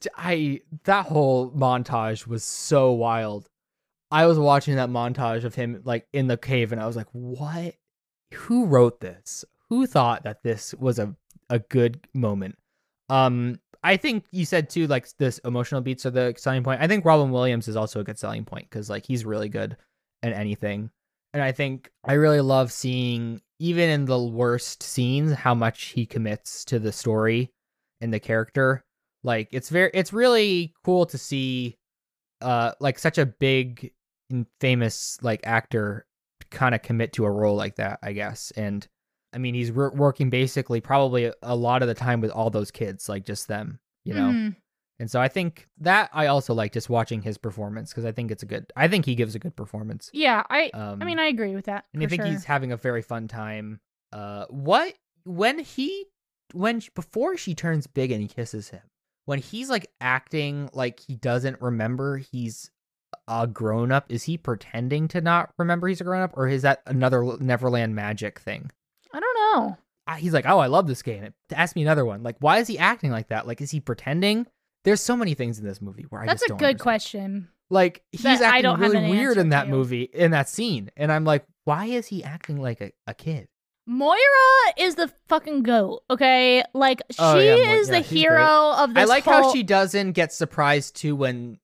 I that whole montage was so wild. I was watching that montage of him like in the cave, and I was like, "What? Who wrote this? Who thought that this was a a good moment?" Um, I think you said too, like this emotional beats are the selling point. I think Robin Williams is also a good selling point because like he's really good at anything, and I think I really love seeing even in the worst scenes how much he commits to the story and the character. Like it's very, it's really cool to see, uh, like such a big and famous like actor kind of commit to a role like that, I guess. And I mean, he's re- working basically probably a, a lot of the time with all those kids, like just them, you know? Mm-hmm. And so I think that I also like just watching his performance because I think it's a good, I think he gives a good performance. Yeah, I, Um, I mean, I agree with that. and I for think sure. he's having a very fun time. Uh, what, when he, when, before she turns big and he kisses him, when he's like acting like he doesn't remember he's a grown up, is he pretending to not remember he's a grown up, or is that another Neverland magic thing? I don't know. Ah, He's like, oh, I love this game. Ask me another one. Like, why is he acting like that? Like, is he pretending? There's so many things in this movie where I That's just a don't good understand. question. Like, he's that I acting don't have really an weird answer in that to. movie, in that scene, and I'm like, why is he acting like a, a kid? Moira is the fucking goat, okay? Like, she Oh, yeah, Mo- is yeah, the she's hero of this I like whole... how she doesn't get surprised too when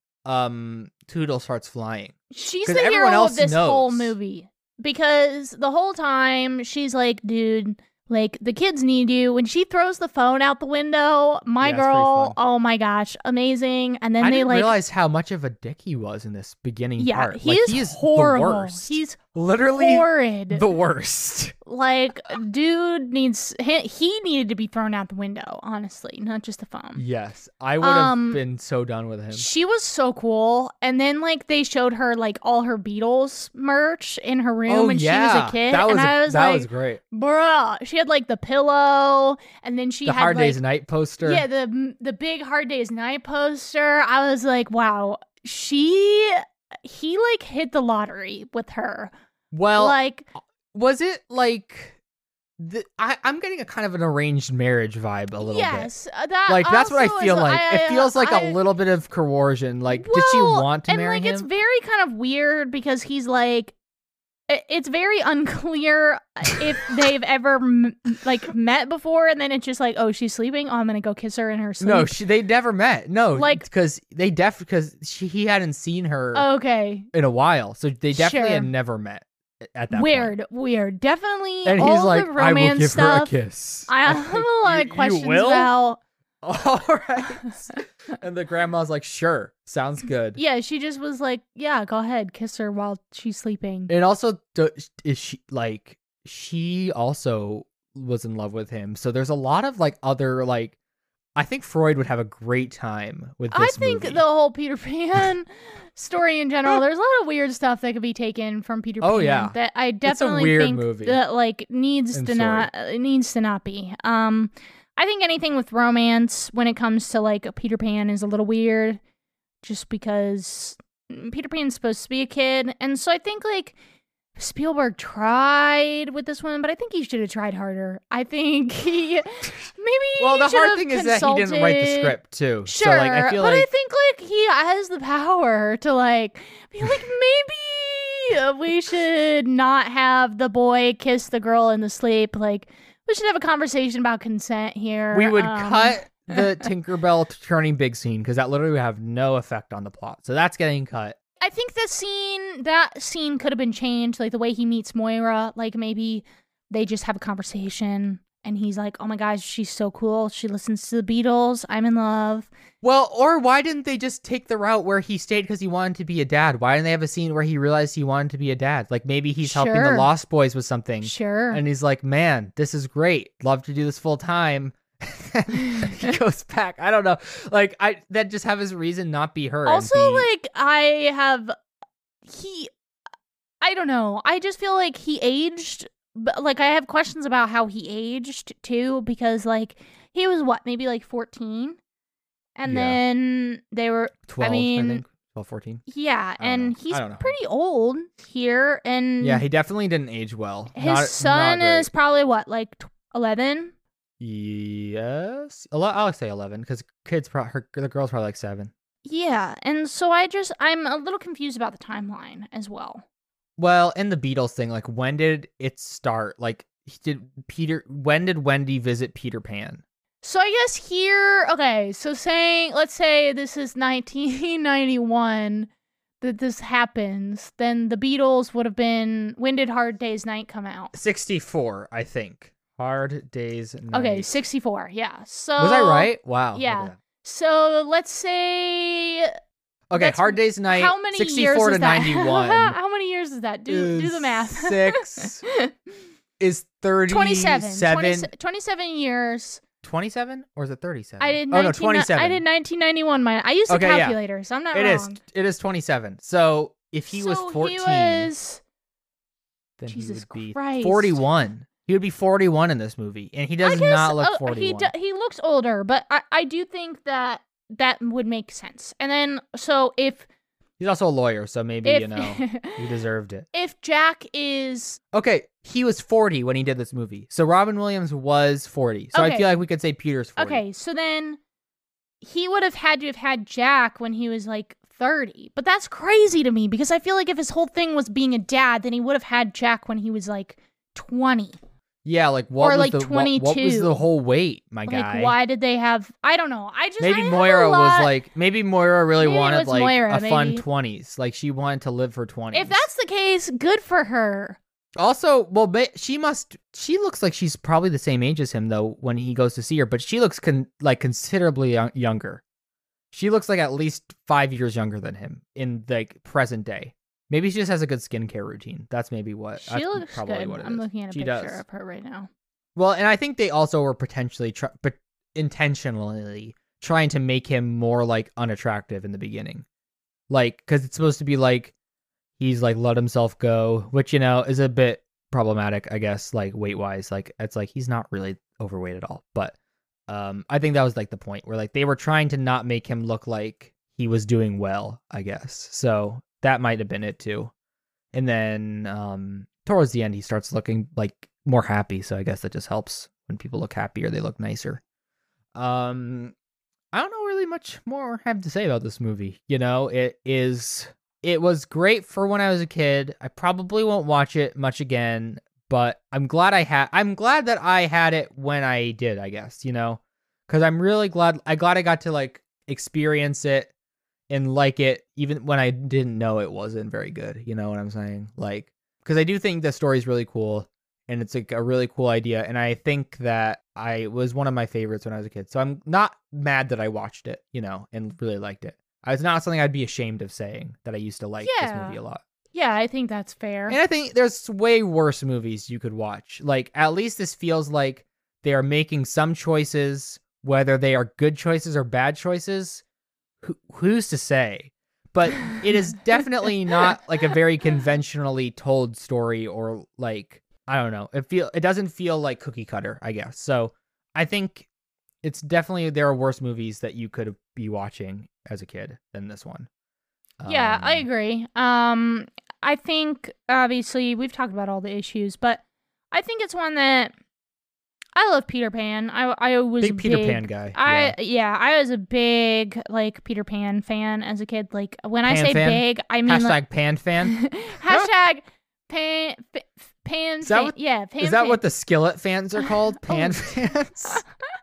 um Toodle starts flying. She's 'Cause the everyone hero else of this whole knows. movie. Because the whole time, she's like, dude, like, the kids need you. When she throws the phone out the window, my Yeah, it's pretty girl, fun. oh my gosh, amazing. And then I they, didn't like... realize how much of a dick he was in this beginning yeah, part. he Like, is he is horrible. the worst. He's literally horrid. the worst. Like, dude needs... He, he needed to be thrown out the window, honestly, not just the phone. Yes, I would have Um, been so done with him. She was so cool. And then, like, they showed her, like, all her Beatles merch in her room oh when yeah, she was a kid. that was and a- I was that like, was great. bruh. She had, like, the pillow, and then she The had, Hard like, Day's Night poster. yeah, the the big Hard Day's Night poster. I was like, wow, she, he, like, hit the lottery with her. Well, like, was it like? The, I, I'm getting a kind of an arranged marriage vibe a little bit. yes, uh, that Like that's what I also feel is- like. I- it feels like I- a little bit of coercion. Like, did she Well, want to and marry like him? it's very kind of weird because he's like, i- it's very unclear if they've ever m- like met before, and then it's just like, oh, she's sleeping. Oh, I'm gonna go kiss her in her sleep. No, she, they never met. No, Like- because they def because she he hadn't seen her okay, in a while, so they definitely Sure. had never met at that weird, point. weird. Definitely, And all he's like, the I will romance give her a stuff. kiss. I have a lot You- of you questions will? about. All right. And the grandma's like, sure, sounds good. Yeah, she just was like, yeah, go ahead, kiss her while she's sleeping. And also, do- is she like she also was in love with him? So there's a lot of like other like. I think Freud would have a great time with this I think movie. the whole Peter Pan story in general, there's a lot of weird stuff that could be taken from Peter Oh, Pan yeah. that I definitely weird think movie. that like needs And to not uh, needs to not be. Um, I think anything with romance when it comes to like Peter Pan is a little weird, just because Peter Pan's supposed to be a kid, and so I think like Spielberg tried with this one, but I think he should have tried harder. I think he maybe. well, he the should hard have thing is that he didn't write the consulted- script too. Sure, So like I feel but like I think like he has the power to like be like maybe uh, we should not have the boy kiss the girl in the sleep. Like we should have a conversation about consent here. we would Um, cut the Tinkerbell t- turning big scene because that literally would have no effect on the plot. So that's getting cut. I think the scene that scene could have been changed, like the way he meets Moira. Like maybe they just have a conversation. And he's like, oh my gosh, she's so cool. She listens to the Beatles. I'm in love. Well, or why didn't they just take the route where he stayed because he wanted to be a dad? Why didn't they have a scene where he realized he wanted to be a dad? Like maybe he's helping the Sure. Lost Boys with something. Sure. And he's like, man, this is great. Love to do this full time. He goes back. I don't know. Like I that just have his reason not be her. and Also, be- like, I have, he, I don't know. I just feel like he aged, but, like, I have questions about how he aged, too, because, like, he was, what, maybe, like, fourteen? And Yeah. then they were, twelve, I, mean, think. twelve, fourteen. yeah, I don't and know. he's I don't know. pretty old here, and Yeah, he definitely didn't age well. his Not- son not great. is probably, what, like, tw- eleven? Yes, Ele- I'll say eleven because kids, pro- her the girl's probably like seven. Yeah, and so I just I'm a little confused about the timeline as well. Well, in the Beatles thing, like when did it start? Like did Peter? When did Wendy visit Peter Pan? So I guess here, okay, so saying let's say this is nineteen ninety-one that this happens, then the Beatles would have been, when did Hard Day's Night come out? sixty-four, I think. Hard Day's Night. Okay, sixty-four. Yeah. So was I right? Wow. Yeah. So let's say. Okay, Hard Day's Night. How many sixty-four years to is that? ninety-one. How many years is that? Do do the math. Six is thirty-seven. twenty-seven. twenty, twenty-seven years. twenty-seven or is it thirty-seven? I did. Oh no, twenty-seven. I did nineteen ninety-one. My I used a okay, calculator, yeah. so I'm not it wrong. It is. It is twenty-seven. So if he so was fourteen, he was. then Jesus he would Christ. be forty-one. He would be forty-one in this movie, and he does guess, not look uh, forty-one. He do, he looks older, but I I do think that that would make sense. And then so if he's also a lawyer, so maybe if, you know he deserved it. If Jack is okay, he was forty when he did this movie, so Robin Williams was forty. So okay. I feel like we could say Peter's forty. Okay, so then he would have had to have had Jack when he was like thirty. But that's crazy to me because I feel like if his whole thing was being a dad, then he would have had Jack when he was like twenty. Yeah, like what or was like the twenty-two. What, what was the whole wait, my like, guy? Why did they have? I don't know. I just maybe I Moira lot... was like maybe Moira really maybe wanted like Moira, a fun maybe. twenties. Like she wanted to live for twenties. If that's the case, good for her. Also, well, she must. She looks like she's probably the same age as him though when he goes to see her, but she looks con- like considerably young- younger. She looks like at least five years younger than him in like present day. Maybe she just has a good skincare routine. That's maybe what. She that's looks probably good. What it I'm is. looking at a she picture does. of her right now. Well, and I think they also were potentially, try- but intentionally trying to make him more like unattractive in the beginning, like because it's supposed to be like he's like let himself go, which you know is a bit problematic, I guess. Like weight wise, like it's like he's not really overweight at all, but um, I think that was like the point where like they were trying to not make him look like he was doing well, I guess. So that might have been it too. And then um, towards the end, he starts looking like more happy. So I guess that just helps when people look happier, they look nicer. Um, I don't know really much more I have to say about this movie. You know, it is, it was great for when I was a kid. I probably won't watch it much again, but I'm glad I had, I'm glad that I had it when I did, I guess, you know, because I'm really glad, I glad I got to like experience it and like it even when I didn't know it wasn't very good. You know what I'm saying? Like, because I do think the story is really cool and it's like a really cool idea. And I think that I was one of my favorites when I was a kid. So I'm not mad that I watched it, you know, and really liked it. It's not something I'd be ashamed of saying that I used to like yeah. this movie a lot. Yeah, I think that's fair. And I think there's way worse movies you could watch. Like, at least this feels like they are making some choices, whether they are good choices or bad choices. Who, who's to say? But it is definitely not like a very conventionally told story, or like, I don't know. It feel it doesn't feel like cookie cutter, I guess. So I think it's definitely, there are worse movies that you could be watching as a kid than this one. Yeah, Um, I agree. Um, I think obviously we've talked about all the issues, but I think it's one that I love Peter Pan. I I was Big a Peter big, Pan guy. I yeah. I was a big like Peter Pan fan as a kid. Like when I Pan say fan? big, I mean Hashtag like, Pan fan. hashtag Pan f- Pan. Is that fan, what- yeah, Pan. Is that fan. what the skillet fans are called? Pan Oh. fans?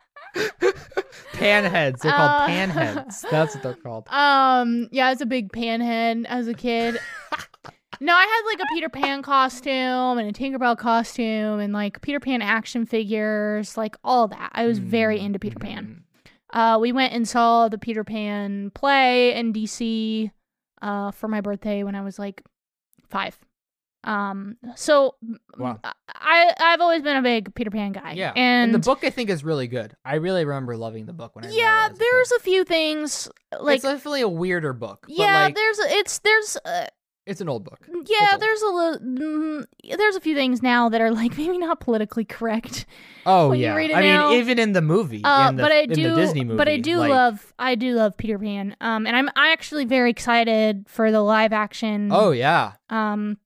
Panheads. They're Uh, called panheads. That's what they're called. Um, yeah, I was a big panhead as a kid. No, I had like a Peter Pan costume and a Tinkerbell costume and like Peter Pan action figures, like all that. I was very into Peter Pan. Uh, we went and saw the Peter Pan play in D C uh, for my birthday when I was like five. Um, so Wow. I I've always been a big Peter Pan guy. Yeah, and, and the book I think is really good. I really remember loving the book when I read yeah, it as a there's kid. a few things like It's definitely a weirder book. But yeah, like, there's it's there's. Uh, it's an old book. Yeah, old. there's a little, mm, there's a few things now that are like maybe not politically correct. Oh when you yeah, read it I now. mean even in the movie, Uh, in the, but I in do, the Disney movie, but I do like, love, I do love Peter Pan. Um, and I'm I actually very excited for the live action. Oh yeah, Um,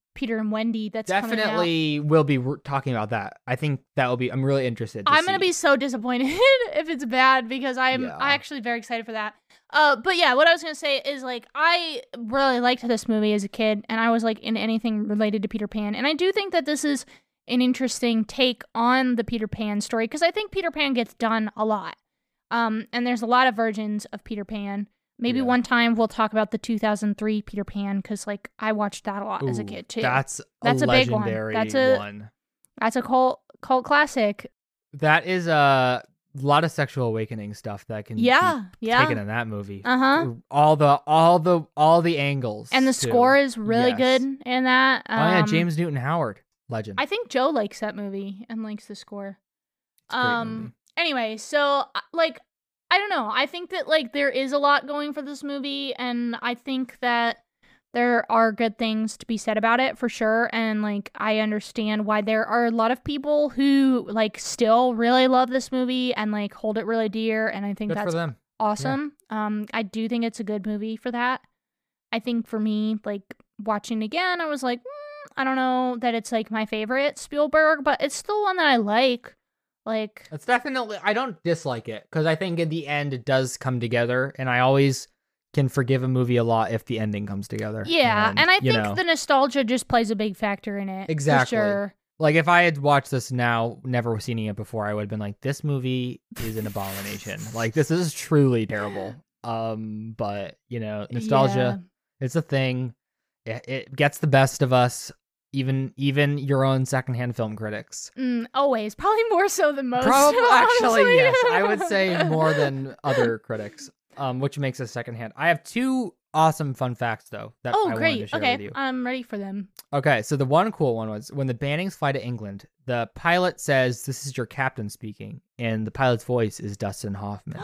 Peter and Wendy that's coming out. Definitely will be re- talking about that. I think that will be, I'm really interested to I'm see. going to be so disappointed if it's bad because I'm Yeah. I actually very excited for that. Uh, but yeah, what I was going to say is like I really liked this movie as a kid and I was like in anything related to Peter Pan. And I do think that this is an interesting take on the Peter Pan story because I think Peter Pan gets done a lot. Um, and there's a lot of versions of Peter Pan. Maybe Yeah. one time we'll talk about the two thousand three Peter Pan because like I watched that a lot as a Ooh, kid too. That's, That's a, a big one. legendary That's a- one. That's a cult cult classic. That is a lot of sexual awakening stuff that can Yeah, be yeah. taken in that movie. Uh huh. All the all the all the angles. And the too. score is really Yes. good in that. Um, Oh yeah, James Newton Howard, legend. I think Joe likes that movie and likes the score. It's a great Um. movie. Anyway, so uh, like, I don't know. I think that like there is a lot going for this movie, and I think that there are good things to be said about it for sure. And like, I understand why there are a lot of people who like still really love this movie and like hold it really dear. And I think Good for that's them. awesome. Um, I do think it's a good movie for that. I think for me, like watching it again, I was like, mm, I don't know that it's like my favorite Spielberg, but it's still one that I like. Like, It's definitely, I don't dislike it because I think in the end it does come together, and I always can forgive a movie a lot if the ending comes together. yeah, and, I you think know, the nostalgia just plays a big factor in it. Exactly. For sure. like if I had watched this now, never seen it before, I would have been like, this movie is an abomination. Like this is truly terrible. Um, but you know, nostalgia, it's a thing. It, it gets the best of us. Even even your own secondhand film critics. Yeah. Mm, always, probably more so than most. Probably, actually, honestly. yes. I would say more than other critics, um, which makes us secondhand. I have two awesome fun facts, though, that Oh, I wanted to great. share Okay, with you. I'm ready for them. Okay, so the one cool one was when the Bannings fly to England, the pilot says, "This is your captain speaking," and the pilot's voice is Dustin Hoffman.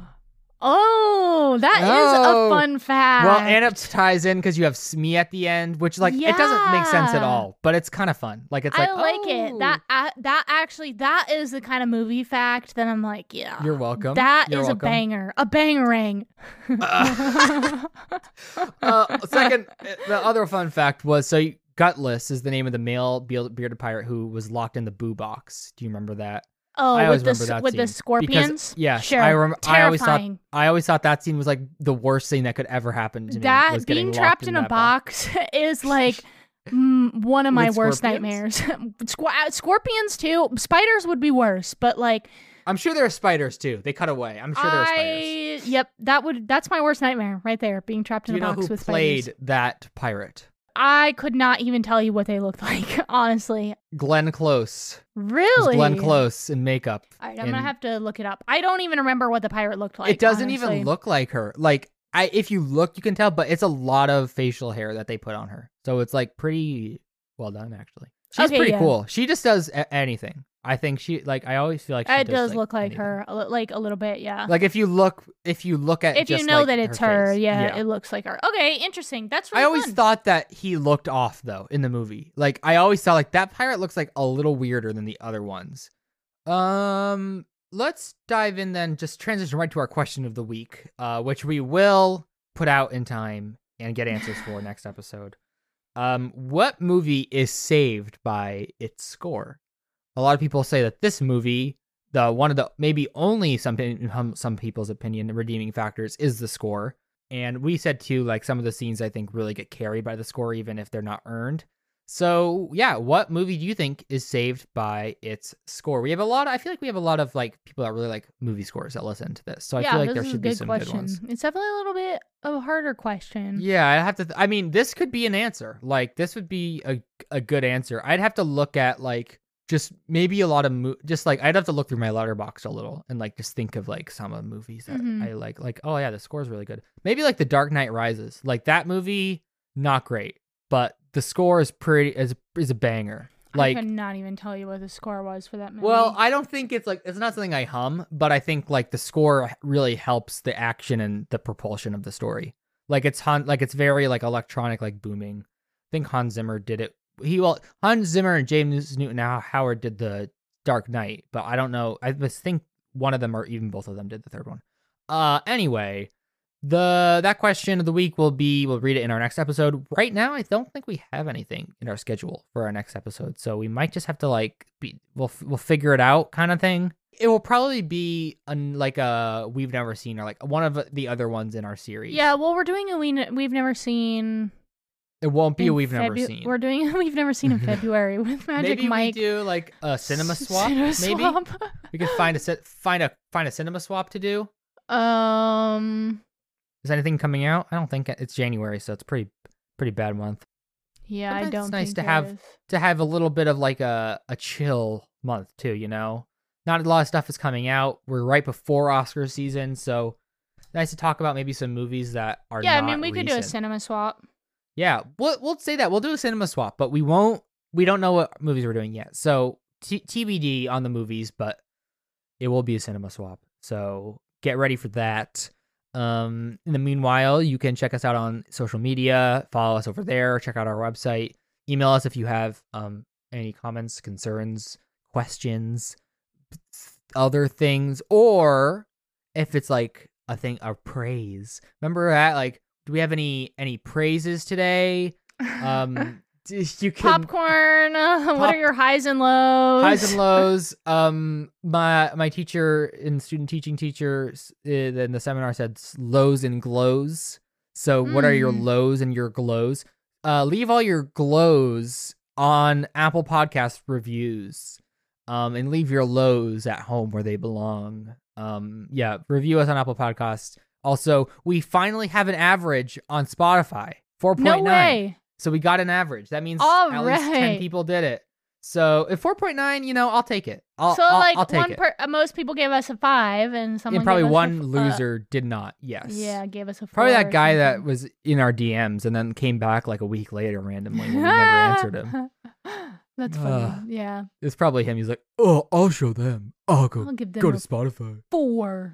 Oh, that is Oh. a fun fact. Well, and it ties in because you have Smee at the end, which like it doesn't make sense at Yeah. all, but it's kind of fun. Like it's like, I like it. oh, That uh, that actually that is the kind of movie fact that I'm like, yeah. You're welcome. That You're is welcome. a banger. A bangerang. Uh, uh, second, the other fun fact was so Gutless is the name of the male be- bearded pirate who was locked in the boo box. Do you remember that? Oh, I always with the remember s- that with the scene. scorpions. Because, yes, sure. I rem- I always thought Terrifying. I always thought that scene was like the worst thing that could ever happen to me. That was getting being locked trapped in, a that box is like mm, one of my With worst scorpions? nightmares. Squ- scorpions too. Spiders would be worse, but like I'm sure there are spiders too. They cut away. I'm sure there are spiders. I yep, that would that's my worst nightmare right there. Being trapped Do in you a know box who with played spiders. that pirate? I could not even tell you what they looked like, honestly. Glenn Close. It was Really? Glenn Close in makeup. All right, I'm And gonna have to look it up. I don't even remember what the pirate looked like. it doesn't honestly. even look like her. Like I, if you look, you can tell, but it's a lot of facial hair that they put on her. So it's like pretty well done, actually. She's Okay, pretty yeah. cool. She just does a- anything. I think she like. I always feel like she It does, does like, look like anything. her, a li- like a little bit, yeah. Like if you look, if you look at, if you just, know like, that it's her, face. yeah, it looks like her. Okay, interesting. That's really I always fun. thought that he looked off though in the movie. Like I always thought like that pirate looks like a little weirder than the other ones. Um, let's dive in then. Just transition right to our question of the week, uh, which we will put out in time and get answers for next episode. Um, what movie is saved by its score? A lot of people say that this movie, the one of the maybe only some in some people's opinion redeeming factors is the score. And we said too, like some of the scenes I think really get carried by the score, even if they're not earned. So yeah, what movie do you think is saved by its score? We have a lot. Of, I feel like we have a lot of like people that really like movie scores that listen to this. So I yeah, feel like this there is a should be good some question. good ones. It's definitely a little bit of a harder question. Yeah, I have to. Th- I mean, this could be an answer. Like this would be a a good answer. I'd have to look at like just maybe a lot of mo- just like I'd have to look through my letterbox a little and like just think of like some of the movies that Mhm. I like. Like oh yeah, the score is really good. Maybe like The Dark Knight Rises. Like that movie, not great, but the score is pretty is is a banger. Like I could not even tell you what the score was for that movie. well, I don't think it's like it's not something I hum, but I think like the score really helps the action and the propulsion of the story. Like it's Han, like it's very like electronic, like booming. I think Hans Zimmer did it. He well, Hans Zimmer and James Newton Howard did the Dark Knight, but I don't know. I just think one of them or even both of them did the third one. Uh, anyway, the that question of the week will be we'll read it in our next episode. Right now, I don't think we have anything in our schedule for our next episode, so we might just have to like be we'll we'll figure it out kind of thing. It will probably be un, like a we've never seen or like one of the other ones in our series. Yeah, well, we're doing a we we've never seen. It won't be a in we've never Febu- seen. We're doing a we've never seen in February with Magic maybe Mike. we do like a cinema swap. Cinema maybe swap. we could find a set find a find a cinema swap to do. Um. Is anything coming out? I don't think it's January, so it's pretty pretty bad month. Yeah, Sometimes I don't. It's nice think to there have is. to have a little bit of like a a chill month too. You know, not a lot of stuff is coming out. We're right before Oscar season, so nice to talk about maybe some movies that are. Yeah, not I mean, we could do a recent. cinema swap. Yeah, we'll we'll say that we'll do a cinema swap, but we won't. We don't know what movies we're doing yet, so t- T B D on the movies, but it will be a cinema swap. So get ready for that. Um, in the meanwhile, you can check us out on social media, follow us over there, check out our website, email us if you have um any comments, concerns, questions, other things, or if it's like a thing of praise. Remember that like. Do we have any any praises today? Um, you can Popcorn. uh, Pop- what are your highs and lows? highs and lows. Um, my my teacher in student teaching teacher uh, in the seminar said lows and glows. So what are your Mm. lows and your glows? Uh, leave all your glows on Apple Podcast reviews. Um, and leave your lows at home where they belong. Um, yeah, review us on Apple Podcasts. Also, we finally have an average on Spotify, four point nine. No way. So we got an average. That means All at least ten right. people did it. So if four point nine, you know, I'll take it. I'll, so I'll, like I'll take one it. per uh, most people gave us a five, and someone and probably gave us one a f- uh, loser did not. Yes. yeah, gave us a four Probably that or guy that something. was in our D Ms and then came back like a week later randomly when we never answered him. That's funny. Ugh. Yeah, It's probably him. He's like, oh, I'll show them. I'll go I'll give them go a to Spotify. four.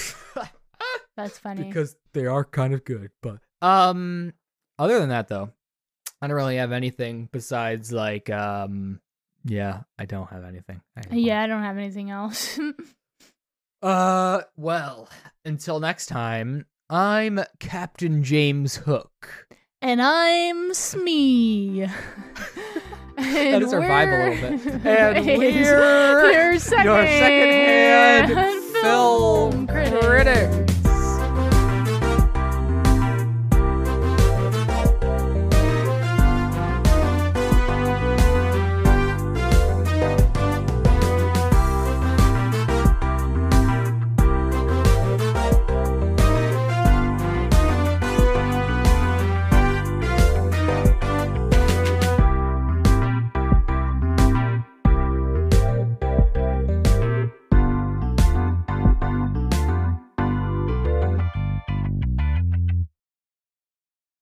That's funny. Because they are kind of good. But um, other than that, though, I don't really have anything besides like um, yeah, I don't have anything. I don't Yeah, I don't have anything else. Uh, well, until next time, I'm Captain James Hook. And I'm Smee. That is our vibe a little bit. And And we're your second, your second hand.